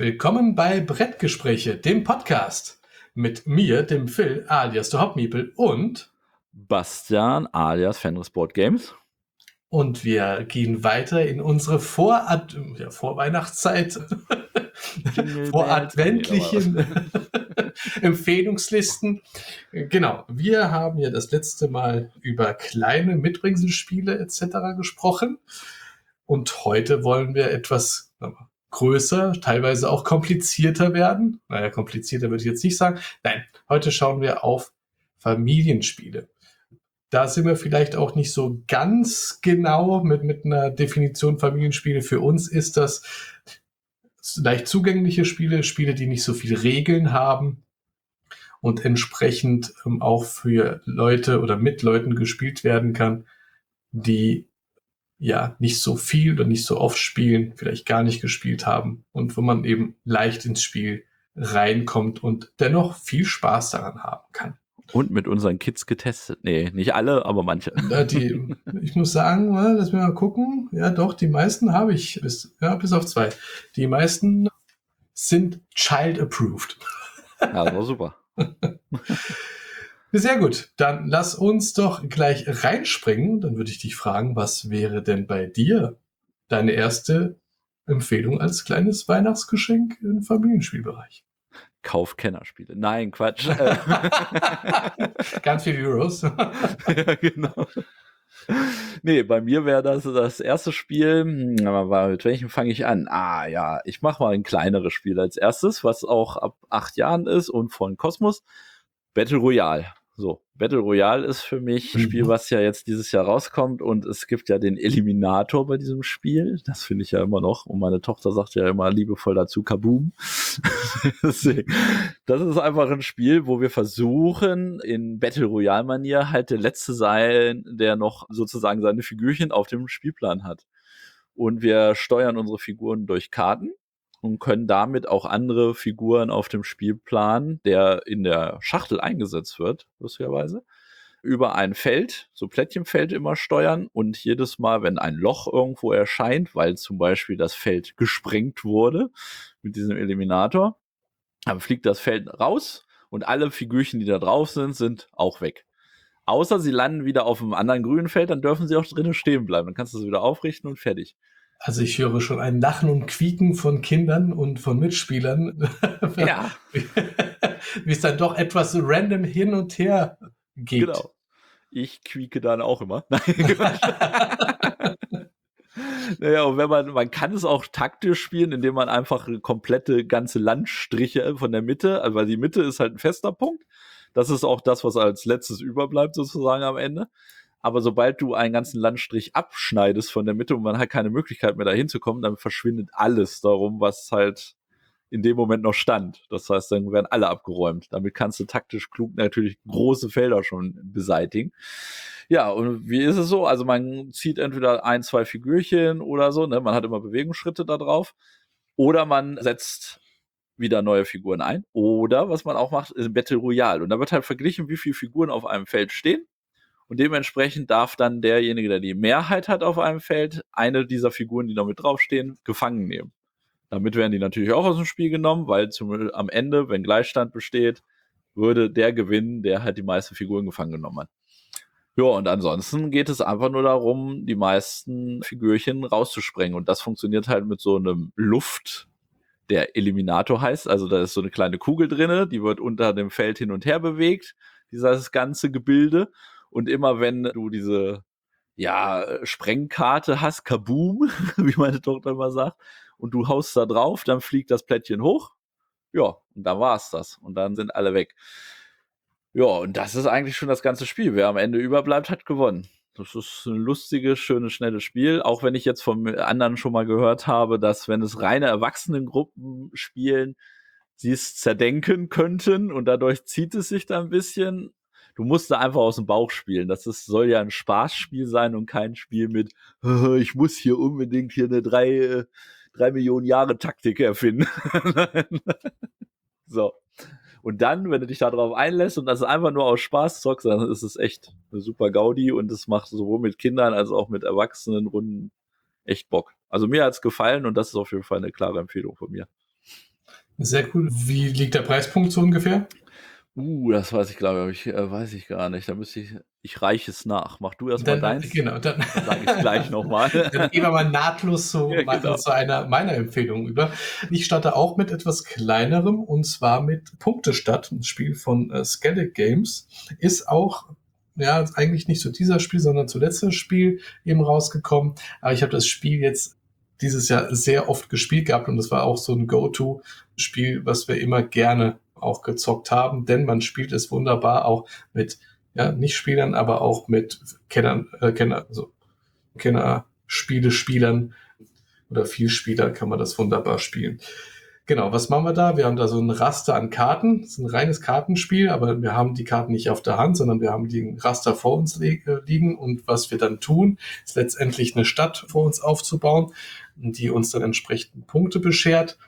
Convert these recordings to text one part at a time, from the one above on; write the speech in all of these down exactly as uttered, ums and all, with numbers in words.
Willkommen bei Brettgespräche, dem Podcast. Mit mir, dem Phil, alias der Hopmiepel und Bastian, alias Fenris Board Games. Und wir gehen weiter in unsere Vorad- ja, Vorweihnachtszeit, voradventlichen Empfehlungslisten. Genau, wir haben ja das letzte Mal über kleine Mitbringselspiele et cetera gesprochen. Und heute wollen wir etwas größer, teilweise auch komplizierter werden. Naja, komplizierter würde ich jetzt nicht sagen. Nein, heute schauen wir auf Familienspiele. Da sind wir vielleicht auch nicht so ganz genau mit, mit einer Definition Familienspiele. Für uns ist das leicht zugängliche Spiele, Spiele, die nicht so viele Regeln haben und entsprechend ähm, auch für Leute oder mit Leuten gespielt werden kann, die ja nicht so viel oder nicht so oft spielen, vielleicht gar nicht gespielt haben und wo man eben leicht ins Spiel reinkommt und dennoch viel Spaß daran haben kann. Und mit unseren Kids getestet. Nee, nicht alle, aber manche. Ja, die, ich muss sagen, lass mich mal gucken. Ja, doch, die meisten habe ich, bis, ja, bis auf zwei. Die meisten sind child-approved. Ja, das war super. Sehr gut, dann lass uns doch gleich reinspringen. Dann würde ich dich fragen, was wäre denn bei dir deine erste Empfehlung als kleines Weihnachtsgeschenk im Familienspielbereich? Kauf Kennerspiele. Nein, Quatsch. Ganz viele Euros. Ja, genau. Nee, bei mir wäre das das erste Spiel, aber mit welchem fange ich an? Ah ja, ich mache mal ein kleineres Spiel als erstes, was auch ab acht Jahren ist und von Kosmos. Battle Royale. So, Battle Royale ist für mich ein Spiel, was ja jetzt dieses Jahr rauskommt und es gibt ja den Eliminator bei diesem Spiel. Das finde ich ja immer noch und meine Tochter sagt ja immer liebevoll dazu Kaboom. Deswegen, das ist einfach ein Spiel, wo wir versuchen, in Battle Royale-Manier halt der Letzte sein, der noch sozusagen seine Figürchen auf dem Spielplan hat. Und wir steuern unsere Figuren durch Karten und können damit auch andere Figuren auf dem Spielplan, der in der Schachtel eingesetzt wird, lustigerweise, über ein Feld, so Plättchenfeld immer steuern und jedes Mal, wenn ein Loch irgendwo erscheint, weil zum Beispiel das Feld gesprengt wurde mit diesem Eliminator, dann fliegt das Feld raus und alle Figürchen, die da drauf sind, sind auch weg. Außer sie landen wieder auf einem anderen grünen Feld, dann dürfen sie auch drinnen stehen bleiben. Dann kannst du sie wieder aufrichten und fertig. Also ich höre schon ein Lachen und Quieken von Kindern und von Mitspielern. Ja. Wie es dann doch etwas random hin und her geht. Genau. Ich quieke dann auch immer. Naja, und wenn man, man kann es auch taktisch spielen, indem man einfach komplette ganze Landstriche von der Mitte, also weil die Mitte ist halt ein fester Punkt. Das ist auch das, was als letztes überbleibt sozusagen am Ende. Aber sobald du einen ganzen Landstrich abschneidest von der Mitte und man hat keine Möglichkeit mehr da hinzukommen, dann verschwindet alles darum, was halt in dem Moment noch stand. Das heißt, dann werden alle abgeräumt. Damit kannst du taktisch klug natürlich große Felder schon beseitigen. Ja, und wie ist es so? Also man zieht entweder ein, zwei Figürchen oder so, ne? Man hat immer Bewegungsschritte da drauf. Oder man setzt wieder neue Figuren ein. Oder, was man auch macht, ist Battle Royale. Und da wird halt verglichen, wie viele Figuren auf einem Feld stehen. Und dementsprechend darf dann derjenige, der die Mehrheit hat auf einem Feld, eine dieser Figuren, die da mit draufstehen, gefangen nehmen. Damit werden die natürlich auch aus dem Spiel genommen, weil zum, am Ende, wenn Gleichstand besteht, würde der gewinnen, der halt die meisten Figuren gefangen genommen hat. Ja, und ansonsten geht es einfach nur darum, die meisten Figürchen rauszusprengen. Und das funktioniert halt mit so einem Luft, der Eliminator heißt. Also da ist so eine kleine Kugel drinne, die wird unter dem Feld hin und her bewegt, dieses ganze Gebilde. Und immer wenn du diese, ja, Sprengkarte hast, Kaboom, wie meine Tochter immer sagt, und du haust da drauf, dann fliegt das Plättchen hoch. Ja, und da war's das. Und dann sind alle weg. Ja, und das ist eigentlich schon das ganze Spiel. Wer am Ende überbleibt, hat gewonnen. Das ist ein lustiges, schönes, schnelles Spiel. Auch wenn ich jetzt von anderen schon mal gehört habe, dass wenn es reine Erwachsenengruppen spielen, sie es zerdenken könnten und dadurch zieht es sich da ein bisschen. Du musst da einfach aus dem Bauch spielen. Das ist, soll ja ein Spaßspiel sein und kein Spiel mit, ich muss hier unbedingt hier eine drei, drei Millionen Jahre Taktik erfinden. So. Und dann, wenn du dich da drauf einlässt und das einfach nur aus Spaß zockst, dann ist es echt eine super Gaudi und es macht sowohl mit Kindern als auch mit Erwachsenenrunden echt Bock. Also mir hat's gefallen und das ist auf jeden Fall eine klare Empfehlung von mir. Sehr cool. Wie liegt der Preispunkt so ungefähr? Uh, das weiß ich, glaube ich, äh, weiß ich gar nicht. Da müsste ich, ich reiche es nach. Mach du erst mal Dann, äh, deins, genau, dann, dann sage ich es gleich nochmal. dann gehen wir mal nahtlos zu, Ja, genau. zu einer meiner Empfehlungen über. Ich starte auch mit etwas kleinerem und zwar mit Punktestadt, ein Spiel von äh, Skellig Games. Ist auch, ja, eigentlich nicht zu dieser Spiel, sondern zu letztes Spiel eben rausgekommen. Aber ich habe das Spiel jetzt dieses Jahr sehr oft gespielt gehabt und das war auch so ein Go-To-Spiel, was wir immer gerne auch gezockt haben, denn man spielt es wunderbar auch mit ja, Nicht-Spielern, aber auch mit Kennern, äh, Kenner, also Kenner-Spiele-Spielern oder Vielspieler kann man das wunderbar spielen. Genau, was machen wir da? Wir haben da so ein Raster an Karten. Das ist ein reines Kartenspiel, aber wir haben die Karten nicht auf der Hand, sondern wir haben die Raster vor uns liegen. Und was wir dann tun, ist letztendlich eine Stadt vor uns aufzubauen, die uns dann entsprechend Punkte beschert.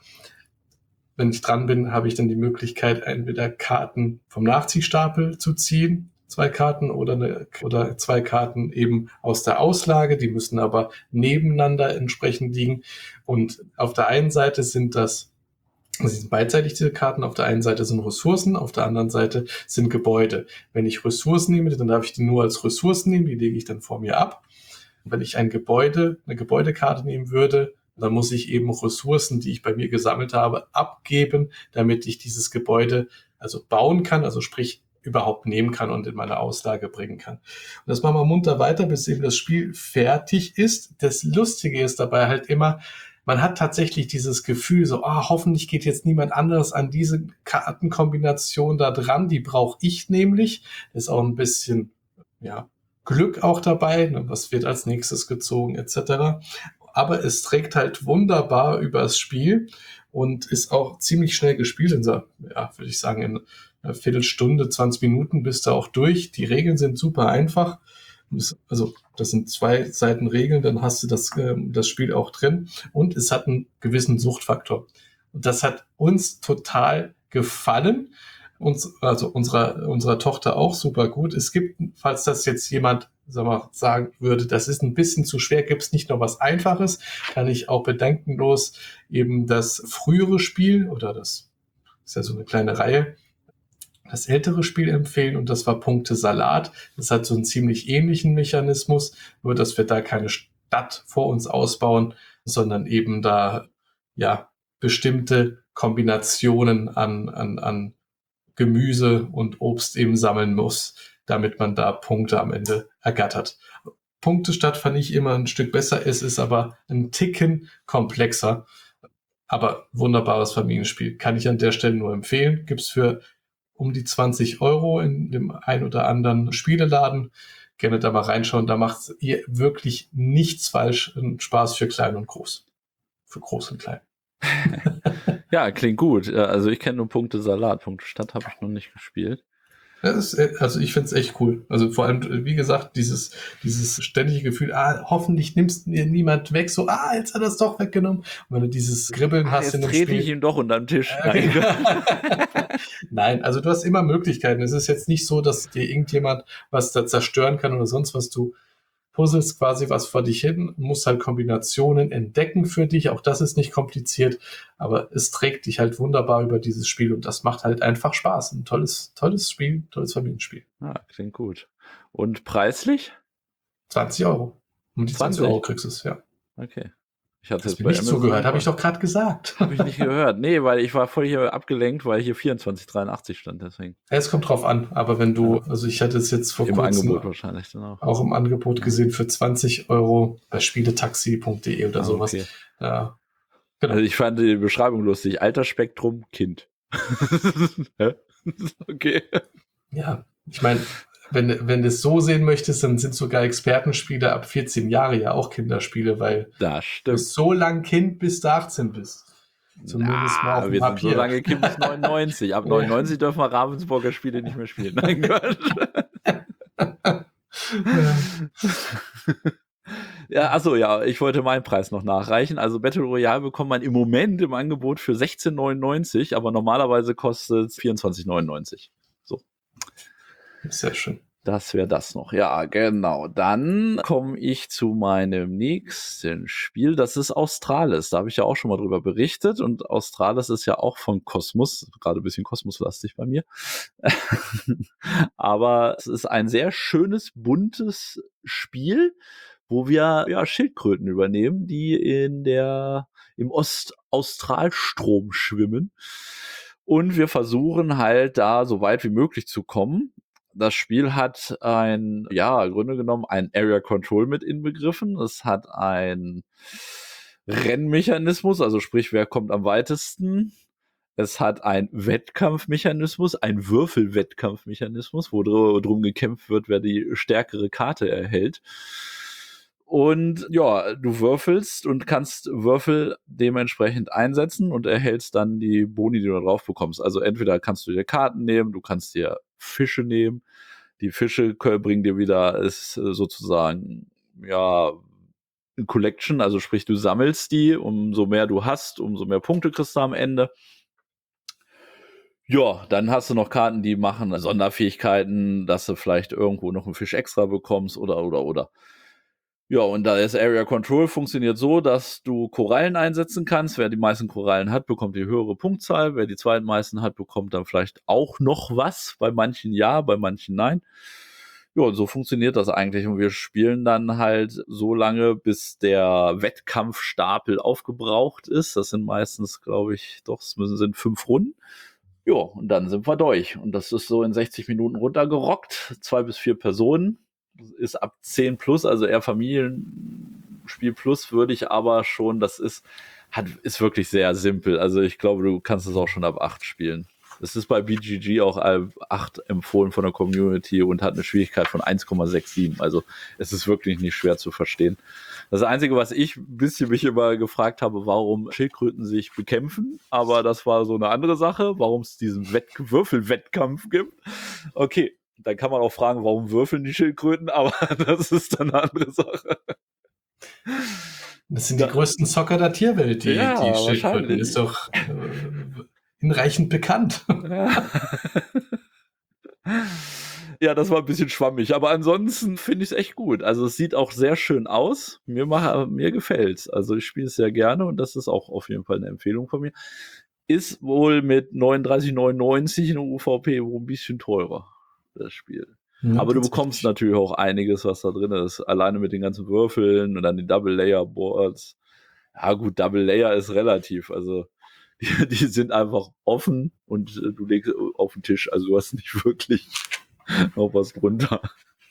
Wenn ich dran bin, habe ich dann die Möglichkeit, entweder Karten vom Nachziehstapel zu ziehen, zwei Karten oder, eine, oder zwei Karten eben aus der Auslage. Die müssen aber nebeneinander entsprechend liegen. Und auf der einen Seite sind das, das sind beidseitig diese Karten. Auf der einen Seite sind Ressourcen, auf der anderen Seite sind Gebäude. Wenn ich Ressourcen nehme, dann darf ich die nur als Ressourcen nehmen. Die lege ich dann vor mir ab. Und wenn ich ein Gebäude, eine Gebäudekarte nehmen würde, dann muss ich eben Ressourcen, die ich bei mir gesammelt habe, abgeben, damit ich dieses Gebäude also bauen kann, also sprich überhaupt nehmen kann und in meine Auslage bringen kann. Und das machen wir munter weiter, bis eben das Spiel fertig ist. Das Lustige ist dabei halt immer, man hat tatsächlich dieses Gefühl, so, ah, hoffentlich geht jetzt niemand anderes an diese Kartenkombination da dran, die brauche ich nämlich. Das ist auch ein bisschen, ja, Glück auch dabei, ne, was wird als nächstes gezogen, et cetera. Aber es trägt halt wunderbar übers Spiel und ist auch ziemlich schnell gespielt. In so, ja, würde ich sagen, in einer Viertelstunde, zwanzig Minuten bist du auch durch. Die Regeln sind super einfach. Also das sind zwei Seiten Regeln, dann hast du das, äh, das Spiel auch drin. Und es hat einen gewissen Suchtfaktor. Und das hat uns total gefallen. Uns, also unserer, unserer Tochter auch super gut. Es gibt, falls das jetzt jemand sag mal, sagen würde, das ist ein bisschen zu schwer, gibt es nicht noch was Einfaches, kann ich auch bedenkenlos eben das frühere Spiel oder das ist ja so eine kleine Reihe, das ältere Spiel empfehlen und das war Punkte Salat. Das hat so einen ziemlich ähnlichen Mechanismus, nur dass wir da keine Stadt vor uns ausbauen, sondern eben da ja bestimmte Kombinationen an, an, an Gemüse und Obst eben sammeln muss, damit man da Punkte am Ende ergattert. Punktestadt fand ich immer ein Stück besser, es ist aber ein Ticken komplexer, aber wunderbares Familienspiel. Kann ich an der Stelle nur empfehlen. Gibt's für um die zwanzig Euro in dem ein oder anderen Spieleladen. Gerne da mal reinschauen, da macht ihr wirklich nichts falsch. Ein Spaß für klein und groß. Für groß und klein. Ja, klingt gut. Also ich kenne nur Punkte Salat. Punkte Stadt habe ich noch nicht gespielt. Das ist, also ich finde es echt cool. Also vor allem, wie gesagt, dieses, dieses ständige Gefühl, ah, hoffentlich nimmst mir niemand weg, so, ah, jetzt hat er es doch weggenommen. Und wenn du dieses Kribbeln ah, hast in dem Spiel. Jetzt Spiel. trete ich ihm doch unter den Tisch. Äh, Nein, also du hast immer Möglichkeiten. Es ist jetzt nicht so, dass dir irgendjemand was da zerstören kann oder sonst was. Du puzzelst quasi was vor dich hin, musst halt Kombinationen entdecken für dich. Auch das ist nicht kompliziert, aber es trägt dich halt wunderbar über dieses Spiel und das macht halt einfach Spaß. Ein tolles, tolles Spiel, tolles Familienspiel. Ah, klingt gut. Und preislich? zwanzig Euro. Um die zwanzig Euro kriegst du es, ja. Okay. Ich hatte jetzt bei nicht zugehört, habe ich doch gerade gesagt. Habe ich nicht gehört. Nee, weil ich war voll hier abgelenkt, weil hier vierundzwanzig dreiundachtzig stand, deswegen. Ja, es kommt drauf an, aber wenn du, also ich hatte es jetzt vor Im kurzem Angebot wahrscheinlich dann auch. auch im Angebot gesehen für zwanzig Euro bei spieletaxi punkt de oder ah, sowas. Okay. Ja, genau. Also ich fand die Beschreibung lustig. Altersspektrum, Kind. Okay. Ja, ich meine, wenn, wenn du es so sehen möchtest, dann sind sogar Expertenspiele ab vierzehn Jahre ja auch Kinderspiele, weil das du bist so lang Kind, bis du achtzehn bist. Zumindest Na, mal auf dem wir Papier. sind so lange Kind bis neunundneunzig. Ab neunundneunzig dürfen wir Ravensburger Spiele nicht mehr spielen. Nein, Gott. Ja, achso, ja, ich wollte meinen Preis noch nachreichen. Also Battle Royale bekommt man im Moment im Angebot für sechzehn neunundneunzig, aber normalerweise kostet es vierundzwanzig neunundneunzig. So. Sehr schön. Das wäre das noch. Ja, genau. Dann komme ich zu meinem nächsten Spiel. Das ist Australis. Da habe ich ja auch schon mal drüber berichtet. Und Australis ist ja auch von Kosmos. Gerade ein bisschen kosmoslastig bei mir. Aber es ist ein sehr schönes, buntes Spiel, wo wir ja Schildkröten übernehmen, die in der, im Ostaustralstrom schwimmen. Und wir versuchen halt da so weit wie möglich zu kommen. Das Spiel hat ein, ja, im Grunde genommen ein Area Control mit inbegriffen. Es hat ein Rennmechanismus, also sprich, wer kommt am weitesten. Es hat einen Wettkampfmechanismus, einen Würfelwettkampfmechanismus, wo dr- drum gekämpft wird, wer die stärkere Karte erhält. Und ja, du würfelst und kannst Würfel dementsprechend einsetzen und erhältst dann die Boni, die du drauf bekommst. Also entweder kannst du dir Karten nehmen, du kannst dir Fische nehmen. Die Fische bringen dir wieder, ist sozusagen, ja, eine Collection, also sprich, du sammelst die, umso mehr du hast, umso mehr Punkte kriegst du am Ende. Ja, dann hast du noch Karten, die machen Sonderfähigkeiten, dass du vielleicht irgendwo noch einen Fisch extra bekommst oder, oder, oder. Ja, und da ist Area Control funktioniert so, dass du Korallen einsetzen kannst. Wer die meisten Korallen hat, bekommt die höhere Punktzahl. Wer die zweitmeisten hat, bekommt dann vielleicht auch noch was. Bei manchen ja, bei manchen nein. Ja, und so funktioniert das eigentlich. Und wir spielen dann halt so lange, bis der Wettkampfstapel aufgebraucht ist. Das sind meistens, glaube ich, doch, es müssen sind fünf Runden. Ja, und dann sind wir durch. Und das ist so in sechzig Minuten runtergerockt. Zwei bis vier Personen. Ist ab zehn plus, also eher Familienspiel plus, würde ich aber schon, das ist, hat, ist wirklich sehr simpel. Also ich glaube, du kannst es auch schon ab acht spielen. Es ist bei B G G auch ab acht empfohlen von der Community und hat eine Schwierigkeit von eins Komma sechsundsiebzig. Also es ist wirklich nicht schwer zu verstehen. Das Einzige, was ich ein bisschen mich immer gefragt habe, warum Schildkröten sich bekämpfen, aber das war so eine andere Sache, warum es diesen Wett- Würfelwettkampf gibt. Okay, dann kann man auch fragen, warum würfeln die Schildkröten, aber das ist dann eine andere Sache. Das sind die größten Zocker der Tierwelt, die, Ja, die Schildkröten. wahrscheinlich. Ist doch äh, hinreichend bekannt. Ja. Ja, das war ein bisschen schwammig, aber ansonsten finde ich es echt gut. Also es sieht auch sehr schön aus. Mir, mach, mir gefällt's. Also ich spiele es sehr gerne und das ist auch auf jeden Fall eine Empfehlung von mir. Ist wohl mit neununddreißig neunundneunzig in der U V P wohl ein bisschen teurer, das Spiel. Ja, Aber du bekommst natürlich auch einiges, was da drin ist. Alleine mit den ganzen Würfeln und dann die Double-Layer-Boards. Ja gut, Double-Layer ist relativ. Also die, die sind einfach offen und äh, du legst auf den Tisch. Also du hast nicht wirklich noch was drunter.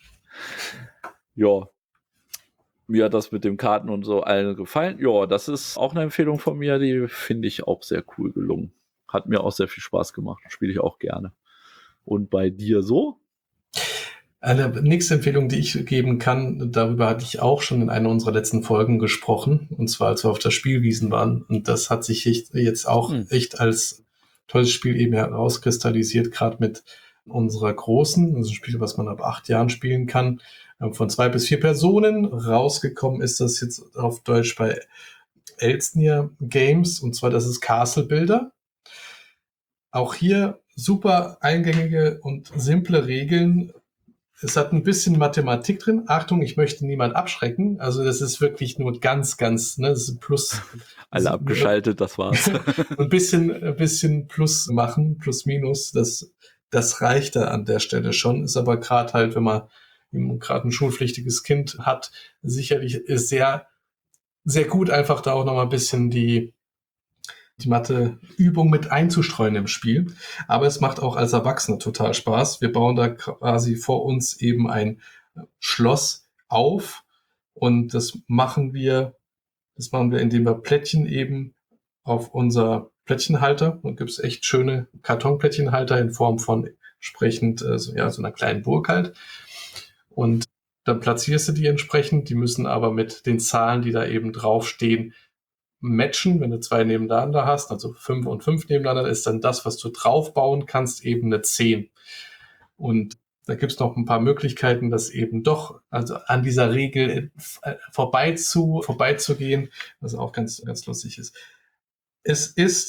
Ja, mir hat das mit den Karten und so allen gefallen. Ja, das ist auch eine Empfehlung von mir. Die finde ich auch sehr cool gelungen. Hat mir auch sehr viel Spaß gemacht. Spiele ich auch gerne. Und bei dir so? Eine nächste Empfehlung, die ich geben kann, darüber hatte ich auch schon in einer unserer letzten Folgen gesprochen, und zwar als wir auf der Spielwiesen waren. Und das hat sich jetzt auch Hm. echt als tolles Spiel eben herauskristallisiert, gerade mit unserer großen, also ein Spiel, was man ab acht Jahren spielen kann, von zwei bis vier Personen. Rausgekommen ist das jetzt auf Deutsch bei Elsevier Games, und zwar das ist Castle Builder. Auch hier super eingängige und simple Regeln. Es hat ein bisschen Mathematik drin. Achtung, ich möchte niemand abschrecken. Also das ist wirklich nur ganz, ganz, ne, das ist Plus. Alle abgeschaltet, das war's. ein bisschen, ein bisschen Plus machen, Plus Minus, das, das reicht da an der Stelle schon. Ist aber gerade halt, wenn man gerade ein schulpflichtiges Kind hat, sicherlich ist sehr, sehr gut, einfach da auch noch mal ein bisschen die die Mathe-Übung mit einzustreuen im Spiel. Aber es macht auch als Erwachsene total Spaß. Wir bauen da quasi vor uns eben ein Schloss auf, und das machen wir, das machen wir, indem wir Plättchen eben auf unser Plättchenhalter, und gibt es echt schöne Kartonplättchenhalter in Form von entsprechend äh, so, ja, so einer kleinen Burg halt. Und dann platzierst du die entsprechend, die müssen aber mit den Zahlen, die da eben draufstehen, matchen. Wenn du zwei nebeneinander hast, also fünf und fünf nebeneinander, ist dann das, was du draufbauen kannst, eben eine zehn. Und da gibt es noch ein paar Möglichkeiten, das eben doch, also an dieser Regel vorbei zu, vorbeizugehen, was auch ganz, ganz lustig ist. Es ist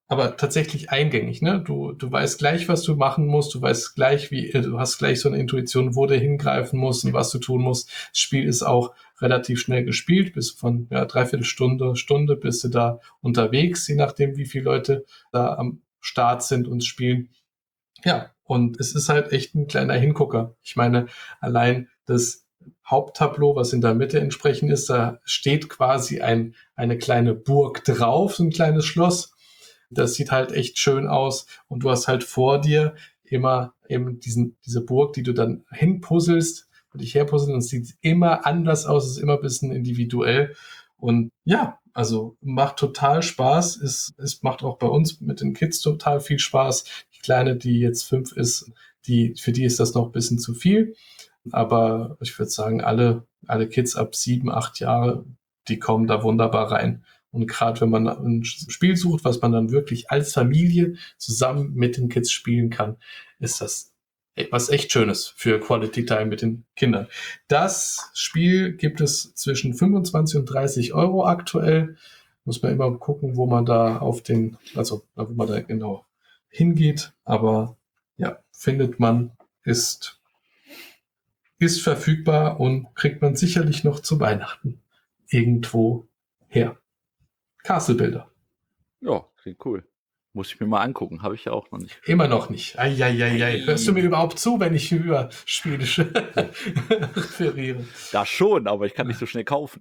aber tatsächlich eingängig, ne? Du, du weißt gleich, was du machen musst, du weißt gleich, wie, äh, du hast gleich so eine Intuition, wo du hingreifen musst und was du tun musst. Das Spiel ist auch relativ schnell gespielt, bis von, ja, dreiviertel Stunde, Stunde bist du da unterwegs, je nachdem, wie viele Leute da am Start sind und spielen. Ja, und es ist halt echt ein kleiner Hingucker. Ich meine, allein das Haupttableau, was in der Mitte entsprechend ist, da steht quasi ein, eine kleine Burg drauf, so ein kleines Schloss. Das sieht halt echt schön aus. Und du hast halt vor dir immer eben diesen, diese Burg, die du dann hinpuzzelst und dich herpuzzelst. Und es sieht immer anders aus, es ist immer ein bisschen individuell. Und ja, also macht total Spaß. Es, es macht auch bei uns mit den Kids total viel Spaß. Die Kleine, die jetzt fünf ist, die, für die ist das noch ein bisschen zu viel. Aber ich würde sagen, alle, alle Kids ab sieben, acht Jahre, die kommen da wunderbar rein. Und gerade wenn man ein Spiel sucht, was man dann wirklich als Familie zusammen mit den Kids spielen kann, ist das was echt Schönes für Quality Time mit den Kindern. Das Spiel gibt es zwischen fünfundzwanzig und dreißig Euro aktuell. Muss man immer gucken, wo man da auf den, also wo man da genau hingeht. Aber ja, findet man, ist, ist verfügbar und kriegt man sicherlich noch zu Weihnachten irgendwo her. Castle Builder. Ja, klingt cool. Muss ich mir mal angucken, habe ich ja auch noch nicht. Immer noch nicht. Eieiei. Hörst du mir überhaupt zu, wenn ich über Schwedisch referiere? Da schon, aber ich kann nicht so schnell kaufen.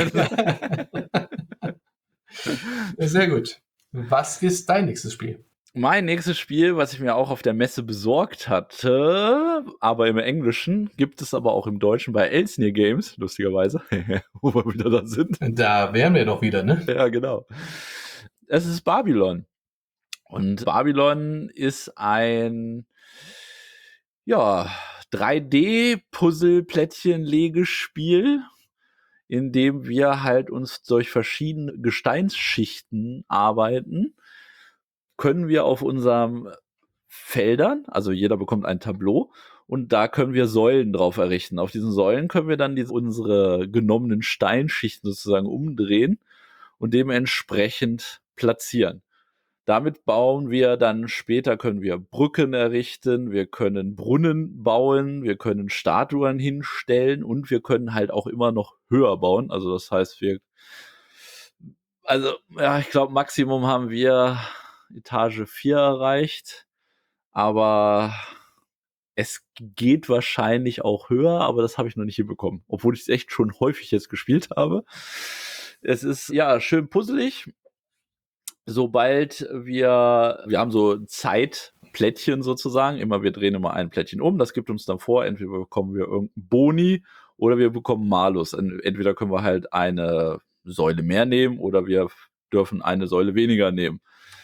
Sehr gut. Was ist dein nächstes Spiel? Mein nächstes Spiel, was ich mir auch auf der Messe besorgt hatte, aber im Englischen, gibt es aber auch im Deutschen bei Elsnir Games, lustigerweise, wo wir wieder da sind. Da wären wir doch wieder, ne? Ja, genau. Es ist Babylon. Und Babylon ist ein, ja, drei D-Puzzle-Plättchen-Legespiel, in dem wir halt uns durch verschiedene Gesteinsschichten arbeiten. Können wir auf unseren Feldern, also jeder bekommt ein Tableau, und da können wir Säulen drauf errichten. Auf diesen Säulen können wir dann die, unsere genommenen Steinschichten sozusagen umdrehen und dementsprechend platzieren. Damit bauen wir dann später, können wir Brücken errichten, wir können Brunnen bauen, wir können Statuen hinstellen und wir können halt auch immer noch höher bauen. Also das heißt, wir, also ja, ich glaube, Maximum haben wir Etage vier erreicht, aber es geht wahrscheinlich auch höher, aber das habe ich noch nicht hinbekommen, obwohl ich es echt schon häufig jetzt gespielt habe. Es ist ja schön puzzelig. Sobald wir, wir haben so Zeitplättchen sozusagen, immer wir drehen immer ein Plättchen um, das gibt uns dann vor, entweder bekommen wir irgendeinen Boni oder wir bekommen Malus. Entweder können wir halt eine Säule mehr nehmen oder wir dürfen eine Säule weniger nehmen.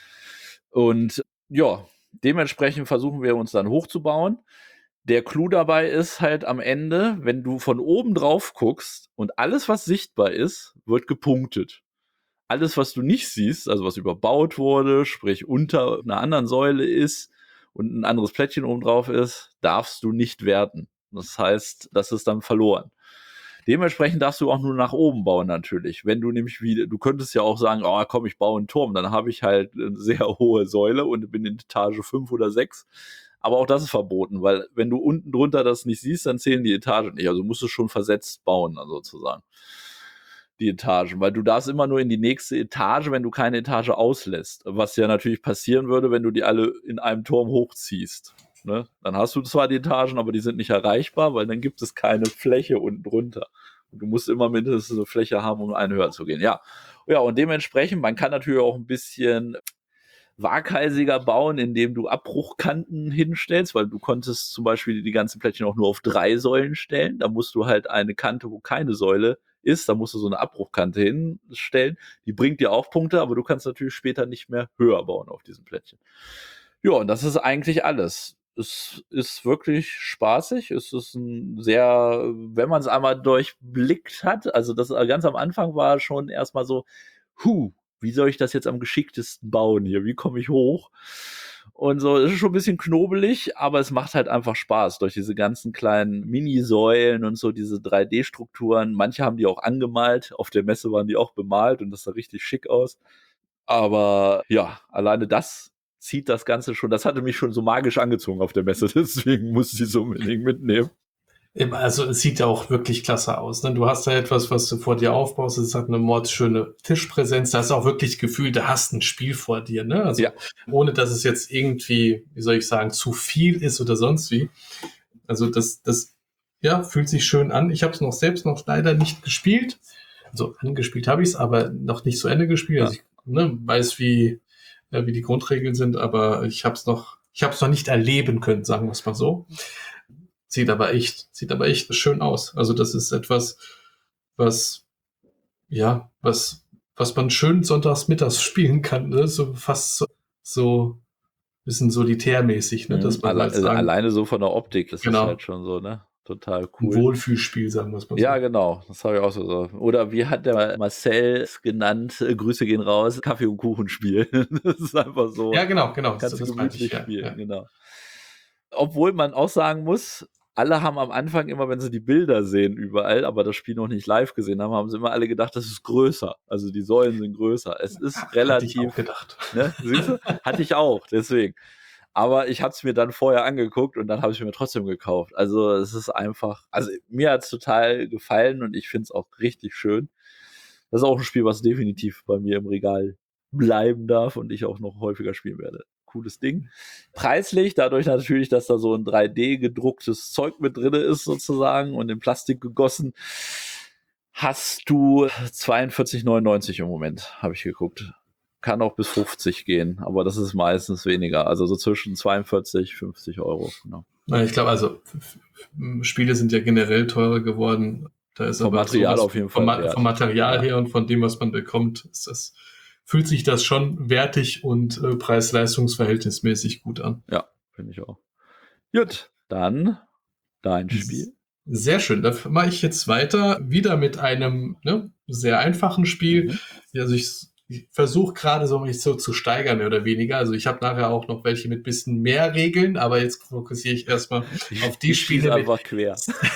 Und ja, dementsprechend versuchen wir uns dann hochzubauen. Der Clou dabei ist halt am Ende, wenn du von oben drauf guckst und alles, was sichtbar ist, wird gepunktet. Alles, was du nicht siehst, also was überbaut wurde, sprich unter einer anderen Säule ist und ein anderes Plättchen oben drauf ist, darfst du nicht werten. Das heißt, das ist dann verloren. Dementsprechend darfst du auch nur nach oben bauen natürlich. Wenn du nämlich wieder, du könntest ja auch sagen, oh komm, ich baue einen Turm, dann habe ich halt eine sehr hohe Säule und bin in Etage fünf oder sechs. Aber auch das ist verboten, weil wenn du unten drunter das nicht siehst, dann zählen die Etagen nicht. Also musst du schon versetzt bauen, also sozusagen. Die Etagen, weil du darfst immer nur in die nächste Etage, wenn du keine Etage auslässt. Was ja natürlich passieren würde, wenn du die alle in einem Turm hochziehst. Ne? Dann hast du zwar die Etagen, aber die sind nicht erreichbar, weil dann gibt es keine Fläche unten drunter. Und du musst immer mindestens eine Fläche haben, um einen höher zu gehen. Ja, ja, und dementsprechend, man kann natürlich auch ein bisschen waghalsiger bauen, indem du Abbruchkanten hinstellst, weil du konntest zum Beispiel die ganzen Plättchen auch nur auf drei Säulen stellen. Da musst du halt eine Kante, wo keine Säule ist, da musst du so eine Abbruchkante hinstellen. Die bringt dir auch Punkte, aber du kannst natürlich später nicht mehr höher bauen auf diesem Plättchen. Ja, und das ist eigentlich alles. Es ist wirklich spaßig. Es ist ein sehr, wenn man es einmal durchblickt hat, also das ganz am Anfang war schon erstmal so, huh, wie soll ich das jetzt am geschicktesten bauen hier? Wie komme ich hoch? Und so, es ist schon ein bisschen knobelig, aber es macht halt einfach Spaß durch diese ganzen kleinen Mini-Säulen und so diese drei D-Strukturen. Manche haben die auch angemalt. Auf der Messe waren die auch bemalt und das sah richtig schick aus. Aber ja, alleine das zieht das Ganze schon, das hatte mich schon so magisch angezogen auf der Messe, deswegen musste ich es unbedingt mitnehmen. Also es sieht ja auch wirklich klasse aus. Ne? Du hast da etwas, was du vor dir aufbaust. Es hat eine mordsschöne Tischpräsenz. Da hast du auch wirklich Gefühl, du hast ein Spiel vor dir. Ne? Also ja. Ohne, dass es jetzt irgendwie, wie soll ich sagen, zu viel ist oder sonst wie. Also das, das ja, fühlt sich schön an. Ich habe es noch selbst noch leider nicht gespielt. Also angespielt habe ich es, aber noch nicht zu Ende gespielt. Ja. Also ich ne, weiß, wie, äh, wie die Grundregeln sind, aber ich habe es noch, ich habe es noch nicht erleben können, sagen wir es mal so. Sieht aber echt, sieht aber echt schön aus. Also das ist etwas, was, ja, was, was man schön sonntags mittags spielen kann, ne? So fast so, so ein bisschen solitärmäßig, ne? Dass man Alle, halt sagen, alleine so von der Optik, das genau. ist halt schon so, ne? Total cool. Ein Wohlfühlspiel, sagen wir es mal so. Ja, genau. Das habe ich auch so. so. Oder wie hat der Marcel es genannt? Grüße gehen raus. Kaffee- und Kuchenspiel. Das ist einfach so. Ja, genau, genau. Kannst du gemütlich ich, spielen, ja, ja. genau. Obwohl man auch sagen muss, alle haben am Anfang immer, wenn sie die Bilder sehen überall, aber das Spiel noch nicht live gesehen haben, haben sie immer alle gedacht, das ist größer. Also die Säulen sind größer. Es ist Hatte relativ. ich auch gedacht. Ne? Siehst du? Hatte ich auch, deswegen. Aber ich habe es mir dann vorher angeguckt und dann habe ich mir trotzdem gekauft. Also es ist einfach, also mir hat es total gefallen und ich finde es auch richtig schön. Das ist auch ein Spiel, was definitiv bei mir im Regal bleiben darf und ich auch noch häufiger spielen werde. Cooles Ding. Preislich, dadurch natürlich, dass da so ein drei D gedrucktes Zeug mit drin ist sozusagen und in Plastik gegossen, hast du zweiundvierzig neunundneunzig im Moment, habe ich geguckt. Kann auch bis fünfzig gehen, aber das ist meistens weniger. Also so zwischen zweiundvierzig, fünfzig Euro. Genau. Ich glaube, also Spiele sind ja generell teurer geworden. Da ist vom aber Material sowas, auf jeden vom, Fall. vom Material ja. her und von dem, was man bekommt, ist das, fühlt sich das schon wertig und äh, preis-leistungs-verhältnismäßig gut an. Ja, finde ich auch. Gut, dann dein Spiel. Sehr schön. Da mache ich jetzt weiter. Wieder mit einem ne, sehr einfachen Spiel. Mhm. Also ich Ich versuche gerade so mich so zu steigern, mehr oder weniger. Also ich habe nachher auch noch welche mit bisschen mehr Regeln, aber jetzt fokussiere ich erstmal auf die ich Spiele. Einfach mit quer.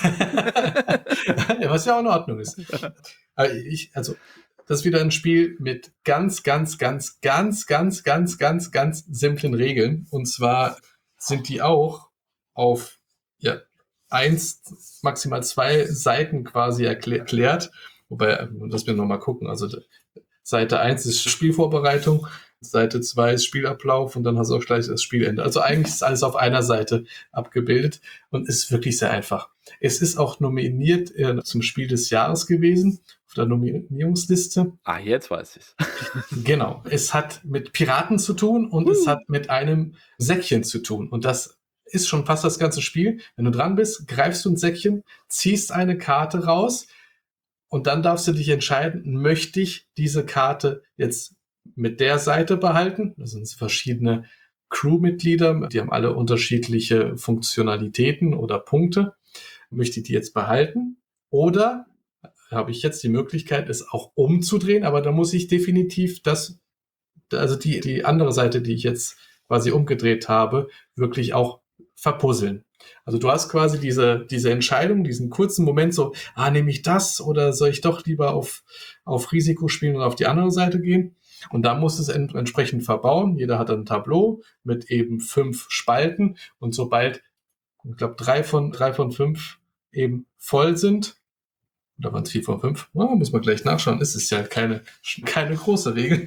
Ja, was ja auch in Ordnung ist. Aber ich, also das ist wieder ein Spiel mit ganz, ganz, ganz, ganz, ganz, ganz, ganz, ganz simplen Regeln. Und zwar sind die auch auf ja, eins, maximal zwei Seiten quasi erklärt. Wobei, lass mir nochmal gucken. Also Seite eins ist Spielvorbereitung, Seite zwei ist Spielablauf und dann hast du auch gleich das Spielende. Also eigentlich ist alles auf einer Seite abgebildet und ist wirklich sehr einfach. Es ist auch nominiert äh, zum Spiel des Jahres gewesen, auf der Nominierungsliste. Ah, jetzt weiß ich's. Genau. Es hat mit Piraten zu tun und uh. es hat mit einem Säckchen zu tun. Und das ist schon fast das ganze Spiel. Wenn du dran bist, greifst du ein Säckchen, ziehst eine Karte raus, und dann darfst du dich entscheiden, möchte ich diese Karte jetzt mit der Seite behalten? Das sind verschiedene Crewmitglieder, die haben alle unterschiedliche Funktionalitäten oder Punkte. Möchte ich die jetzt behalten? Oder habe ich jetzt die Möglichkeit, es auch umzudrehen? Aber da muss ich definitiv das, also die, die andere Seite, die ich jetzt quasi umgedreht habe, wirklich auch verpuzzeln. Also du hast quasi diese, diese Entscheidung, diesen kurzen Moment so, ah, nehme ich das oder soll ich doch lieber auf, auf Risiko spielen und auf die andere Seite gehen? Und da muss es ent- entsprechend verbauen. Jeder hat ein Tableau mit eben fünf Spalten und sobald, ich glaube, drei von, drei von fünf eben voll sind, oder waren es vier von fünf? Oh, muss man gleich nachschauen. Es ist ja keine, keine große Regel.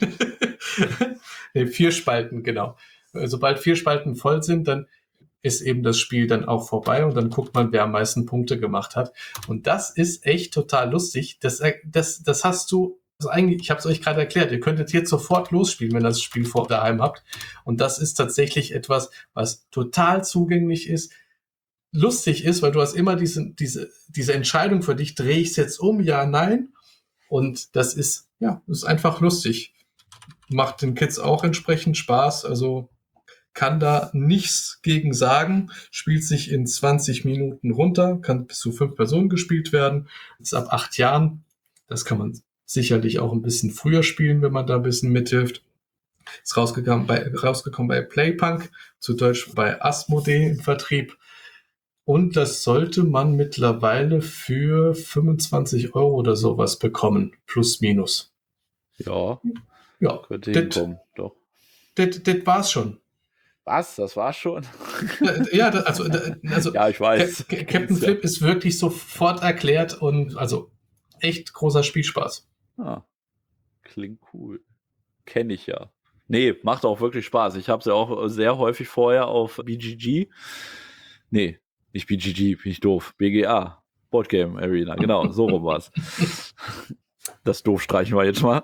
Nee, vier Spalten, genau. Sobald vier Spalten voll sind, dann ist eben das Spiel dann auch vorbei und dann guckt man, wer am meisten Punkte gemacht hat. Und das ist echt total lustig. Das, das, das hast du, also eigentlich, ich habe es euch gerade erklärt, ihr könntet jetzt sofort losspielen, wenn ihr das Spiel vor daheim habt. Und das ist tatsächlich etwas, was total zugänglich ist, lustig ist, weil du hast immer diese, diese, diese Entscheidung für dich, drehe ich es jetzt um, ja, nein. Und das ist, ja, das ist einfach lustig. Macht den Kids auch entsprechend Spaß, also kann da nichts gegen sagen, spielt sich in zwanzig Minuten runter, kann bis zu fünf Personen gespielt werden, ist ab acht Jahren. Das kann man sicherlich auch ein bisschen früher spielen, wenn man da ein bisschen mithilft. Ist rausgekommen bei, rausgekommen bei Playpunk, zu Deutsch bei Asmodee im Vertrieb. Und das sollte man mittlerweile für fünfundzwanzig Euro oder sowas bekommen, plus minus. Ja. Ja, Könnte das hinkommen, doch. das- das war's schon. Was? Das war's schon? Äh, Ja, da- also, da- also Ja, ich Ca- weiß. Ca- Ich Captain kenn's ja. Flip ist wirklich sofort erklärt und also echt großer Spielspaß. Ah, klingt cool. Kenne ich ja. Nee, macht auch wirklich Spaß. Ich habe es ja auch sehr häufig vorher auf B G G. Nee, nicht B G G, bin ich doof. B G A. Boardgame Arena, genau, so rum war's. Das doof streichen wir jetzt mal.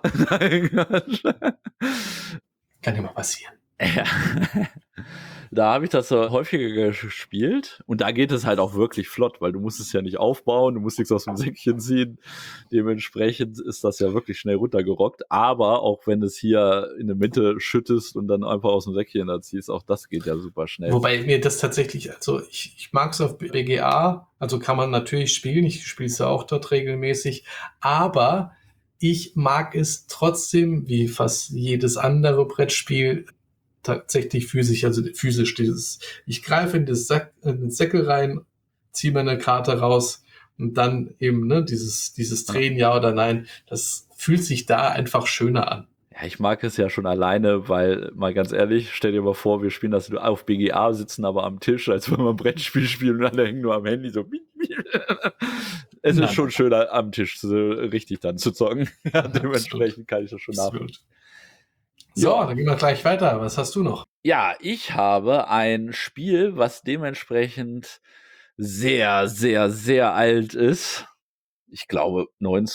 Kann ja mal passieren. Ja. Da habe ich das so häufiger gespielt und da geht es halt auch wirklich flott, weil du musst es ja nicht aufbauen, du musst nichts aus dem Säckchen ziehen. Dementsprechend ist das ja wirklich schnell runtergerockt. Aber auch wenn es hier in der Mitte schüttest und dann einfach aus dem Säckchen da ziehst, auch das geht ja super schnell. Wobei mir das tatsächlich, also ich, ich mag es auf B G A, also kann man natürlich spielen, ich spiele es ja auch dort regelmäßig, aber ich mag es trotzdem, wie fast jedes andere Brettspiel, tatsächlich physisch, also physisch dieses, ich greife in, das Sack, in den Säckel rein, ziehe mir eine Karte raus und dann eben ne, dieses, dieses Drehen, ja oder nein, das fühlt sich da einfach schöner an. Ja, ich mag es ja schon alleine, weil, mal ganz ehrlich, stell dir mal vor, wir spielen das auf B G A, sitzen aber am Tisch, als wenn wir ein Brettspiel spielen und alle hängen nur am Handy so. Es Nein. ist schon schöner, am Tisch so richtig dann zu zocken. Ja, dementsprechend Absolut. kann ich das schon nachvollziehen. Absolut. So, Ja. dann gehen wir gleich weiter. Was hast du noch? Ja, ich habe ein Spiel, was dementsprechend sehr, sehr, sehr alt ist. Ich glaube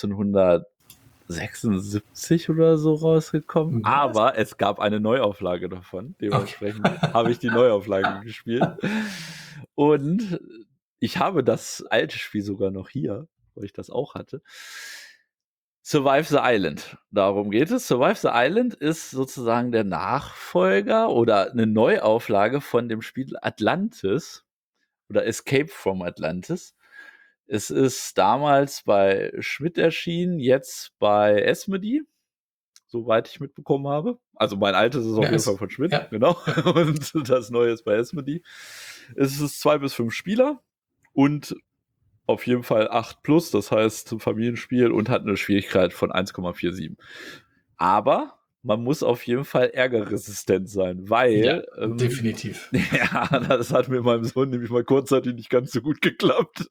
neunzehnhundertsechsundsiebzig oder so rausgekommen. Was? Aber es gab eine Neuauflage davon. Dementsprechend Okay. habe ich die Neuauflage gespielt. Und ich habe das alte Spiel sogar noch hier, weil ich das auch hatte. Survive the Island. Darum geht es. Survive the Island ist sozusagen der Nachfolger oder eine Neuauflage von dem Spiel Atlantis oder Escape from Atlantis. Es ist damals bei Schmidt erschienen, jetzt bei Asmodee, soweit ich mitbekommen habe. Also mein altes ist auf Ja, jeden es- Fall von Schmidt, ja. genau. Und das neue ist bei Asmodee. Es ist zwei bis fünf Spieler und auf jeden Fall acht plus, das heißt Familienspiel und hat eine Schwierigkeit von eins Komma siebenundvierzig. Aber man muss auf jeden Fall ärgerresistent sein, weil Ja, ähm, definitiv. ja, das hat mit meinem Sohn nämlich mal kurzzeitig nicht ganz so gut geklappt.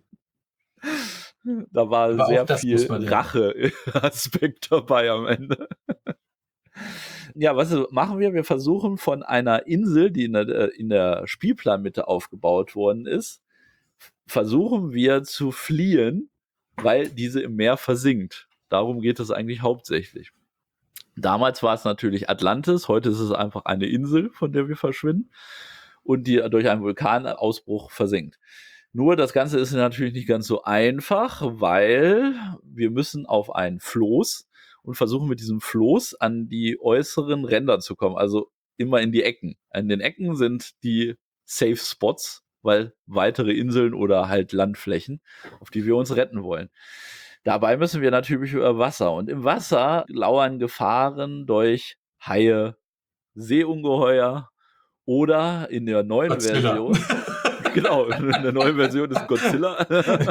Da war Aber auch sehr das viel muss man lernen. Rache-Aspekt dabei am Ende. Ja, was machen wir? Wir versuchen von einer Insel, die in der, in der Spielplanmitte aufgebaut worden ist, versuchen wir zu fliehen, weil diese im Meer versinkt. Darum geht es eigentlich hauptsächlich. Damals war es natürlich Atlantis, heute ist es einfach eine Insel, von der wir verschwinden und die durch einen Vulkanausbruch versinkt. Nur das Ganze ist natürlich nicht ganz so einfach, weil wir müssen auf ein Floß und versuchen mit diesem Floß an die äußeren Ränder zu kommen, also immer in die Ecken. An den Ecken sind die Safe Spots, weil weitere Inseln oder halt Landflächen, auf die wir uns retten wollen. Dabei müssen wir natürlich über Wasser und im Wasser lauern Gefahren durch Haie, Seeungeheuer oder in der neuen Godzilla. Version, genau, in der neuen Version ist Godzilla.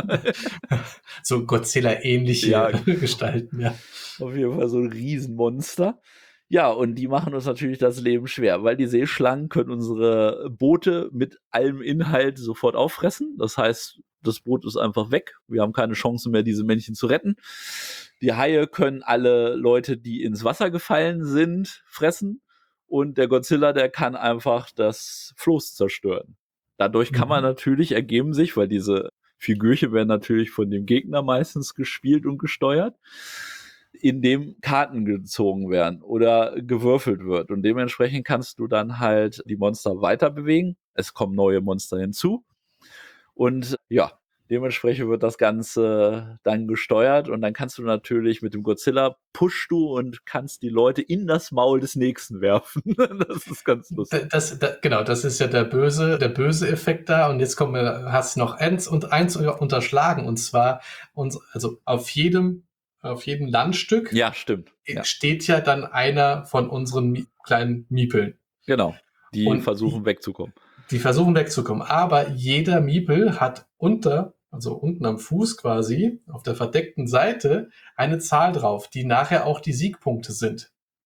So Godzilla-ähnliche Ja. Gestalten, ja. Auf jeden Fall so ein Riesenmonster. Ja, und die machen uns natürlich das Leben schwer, weil die Seeschlangen können unsere Boote mit allem Inhalt sofort auffressen. Das heißt, das Boot ist einfach weg. Wir haben keine Chance mehr, diese Männchen zu retten. Die Haie können alle Leute, die ins Wasser gefallen sind, fressen. Und der Godzilla, der kann einfach das Floß zerstören. Dadurch kann man Mhm. natürlich, ergeben sich, weil diese Figürchen werden natürlich von dem Gegner meistens gespielt und gesteuert, in dem Karten gezogen werden oder gewürfelt wird. Und dementsprechend kannst du dann halt die Monster weiter bewegen. Es kommen neue Monster hinzu. Und ja, dementsprechend wird das Ganze dann gesteuert und dann kannst du natürlich mit dem Godzilla pushst du und kannst die Leute in das Maul des Nächsten werfen. Das ist ganz lustig. Das, das, genau, das ist ja der böse, der böse Effekt da. Und jetzt kommen wir, hast noch eins und eins unterschlagen. Und zwar, uns, also auf jedem, auf jedem Landstück Ja, stimmt. Ja, steht ja dann einer von unseren Mi- kleinen Miepeln. genau. Die Und versuchen wegzukommen. Die versuchen wegzukommen. Aber jeder Miepel hat unter, also unten am Fuß quasi, auf der verdeckten Seite, eine Zahl drauf, die nachher auch die Siegpunkte sind.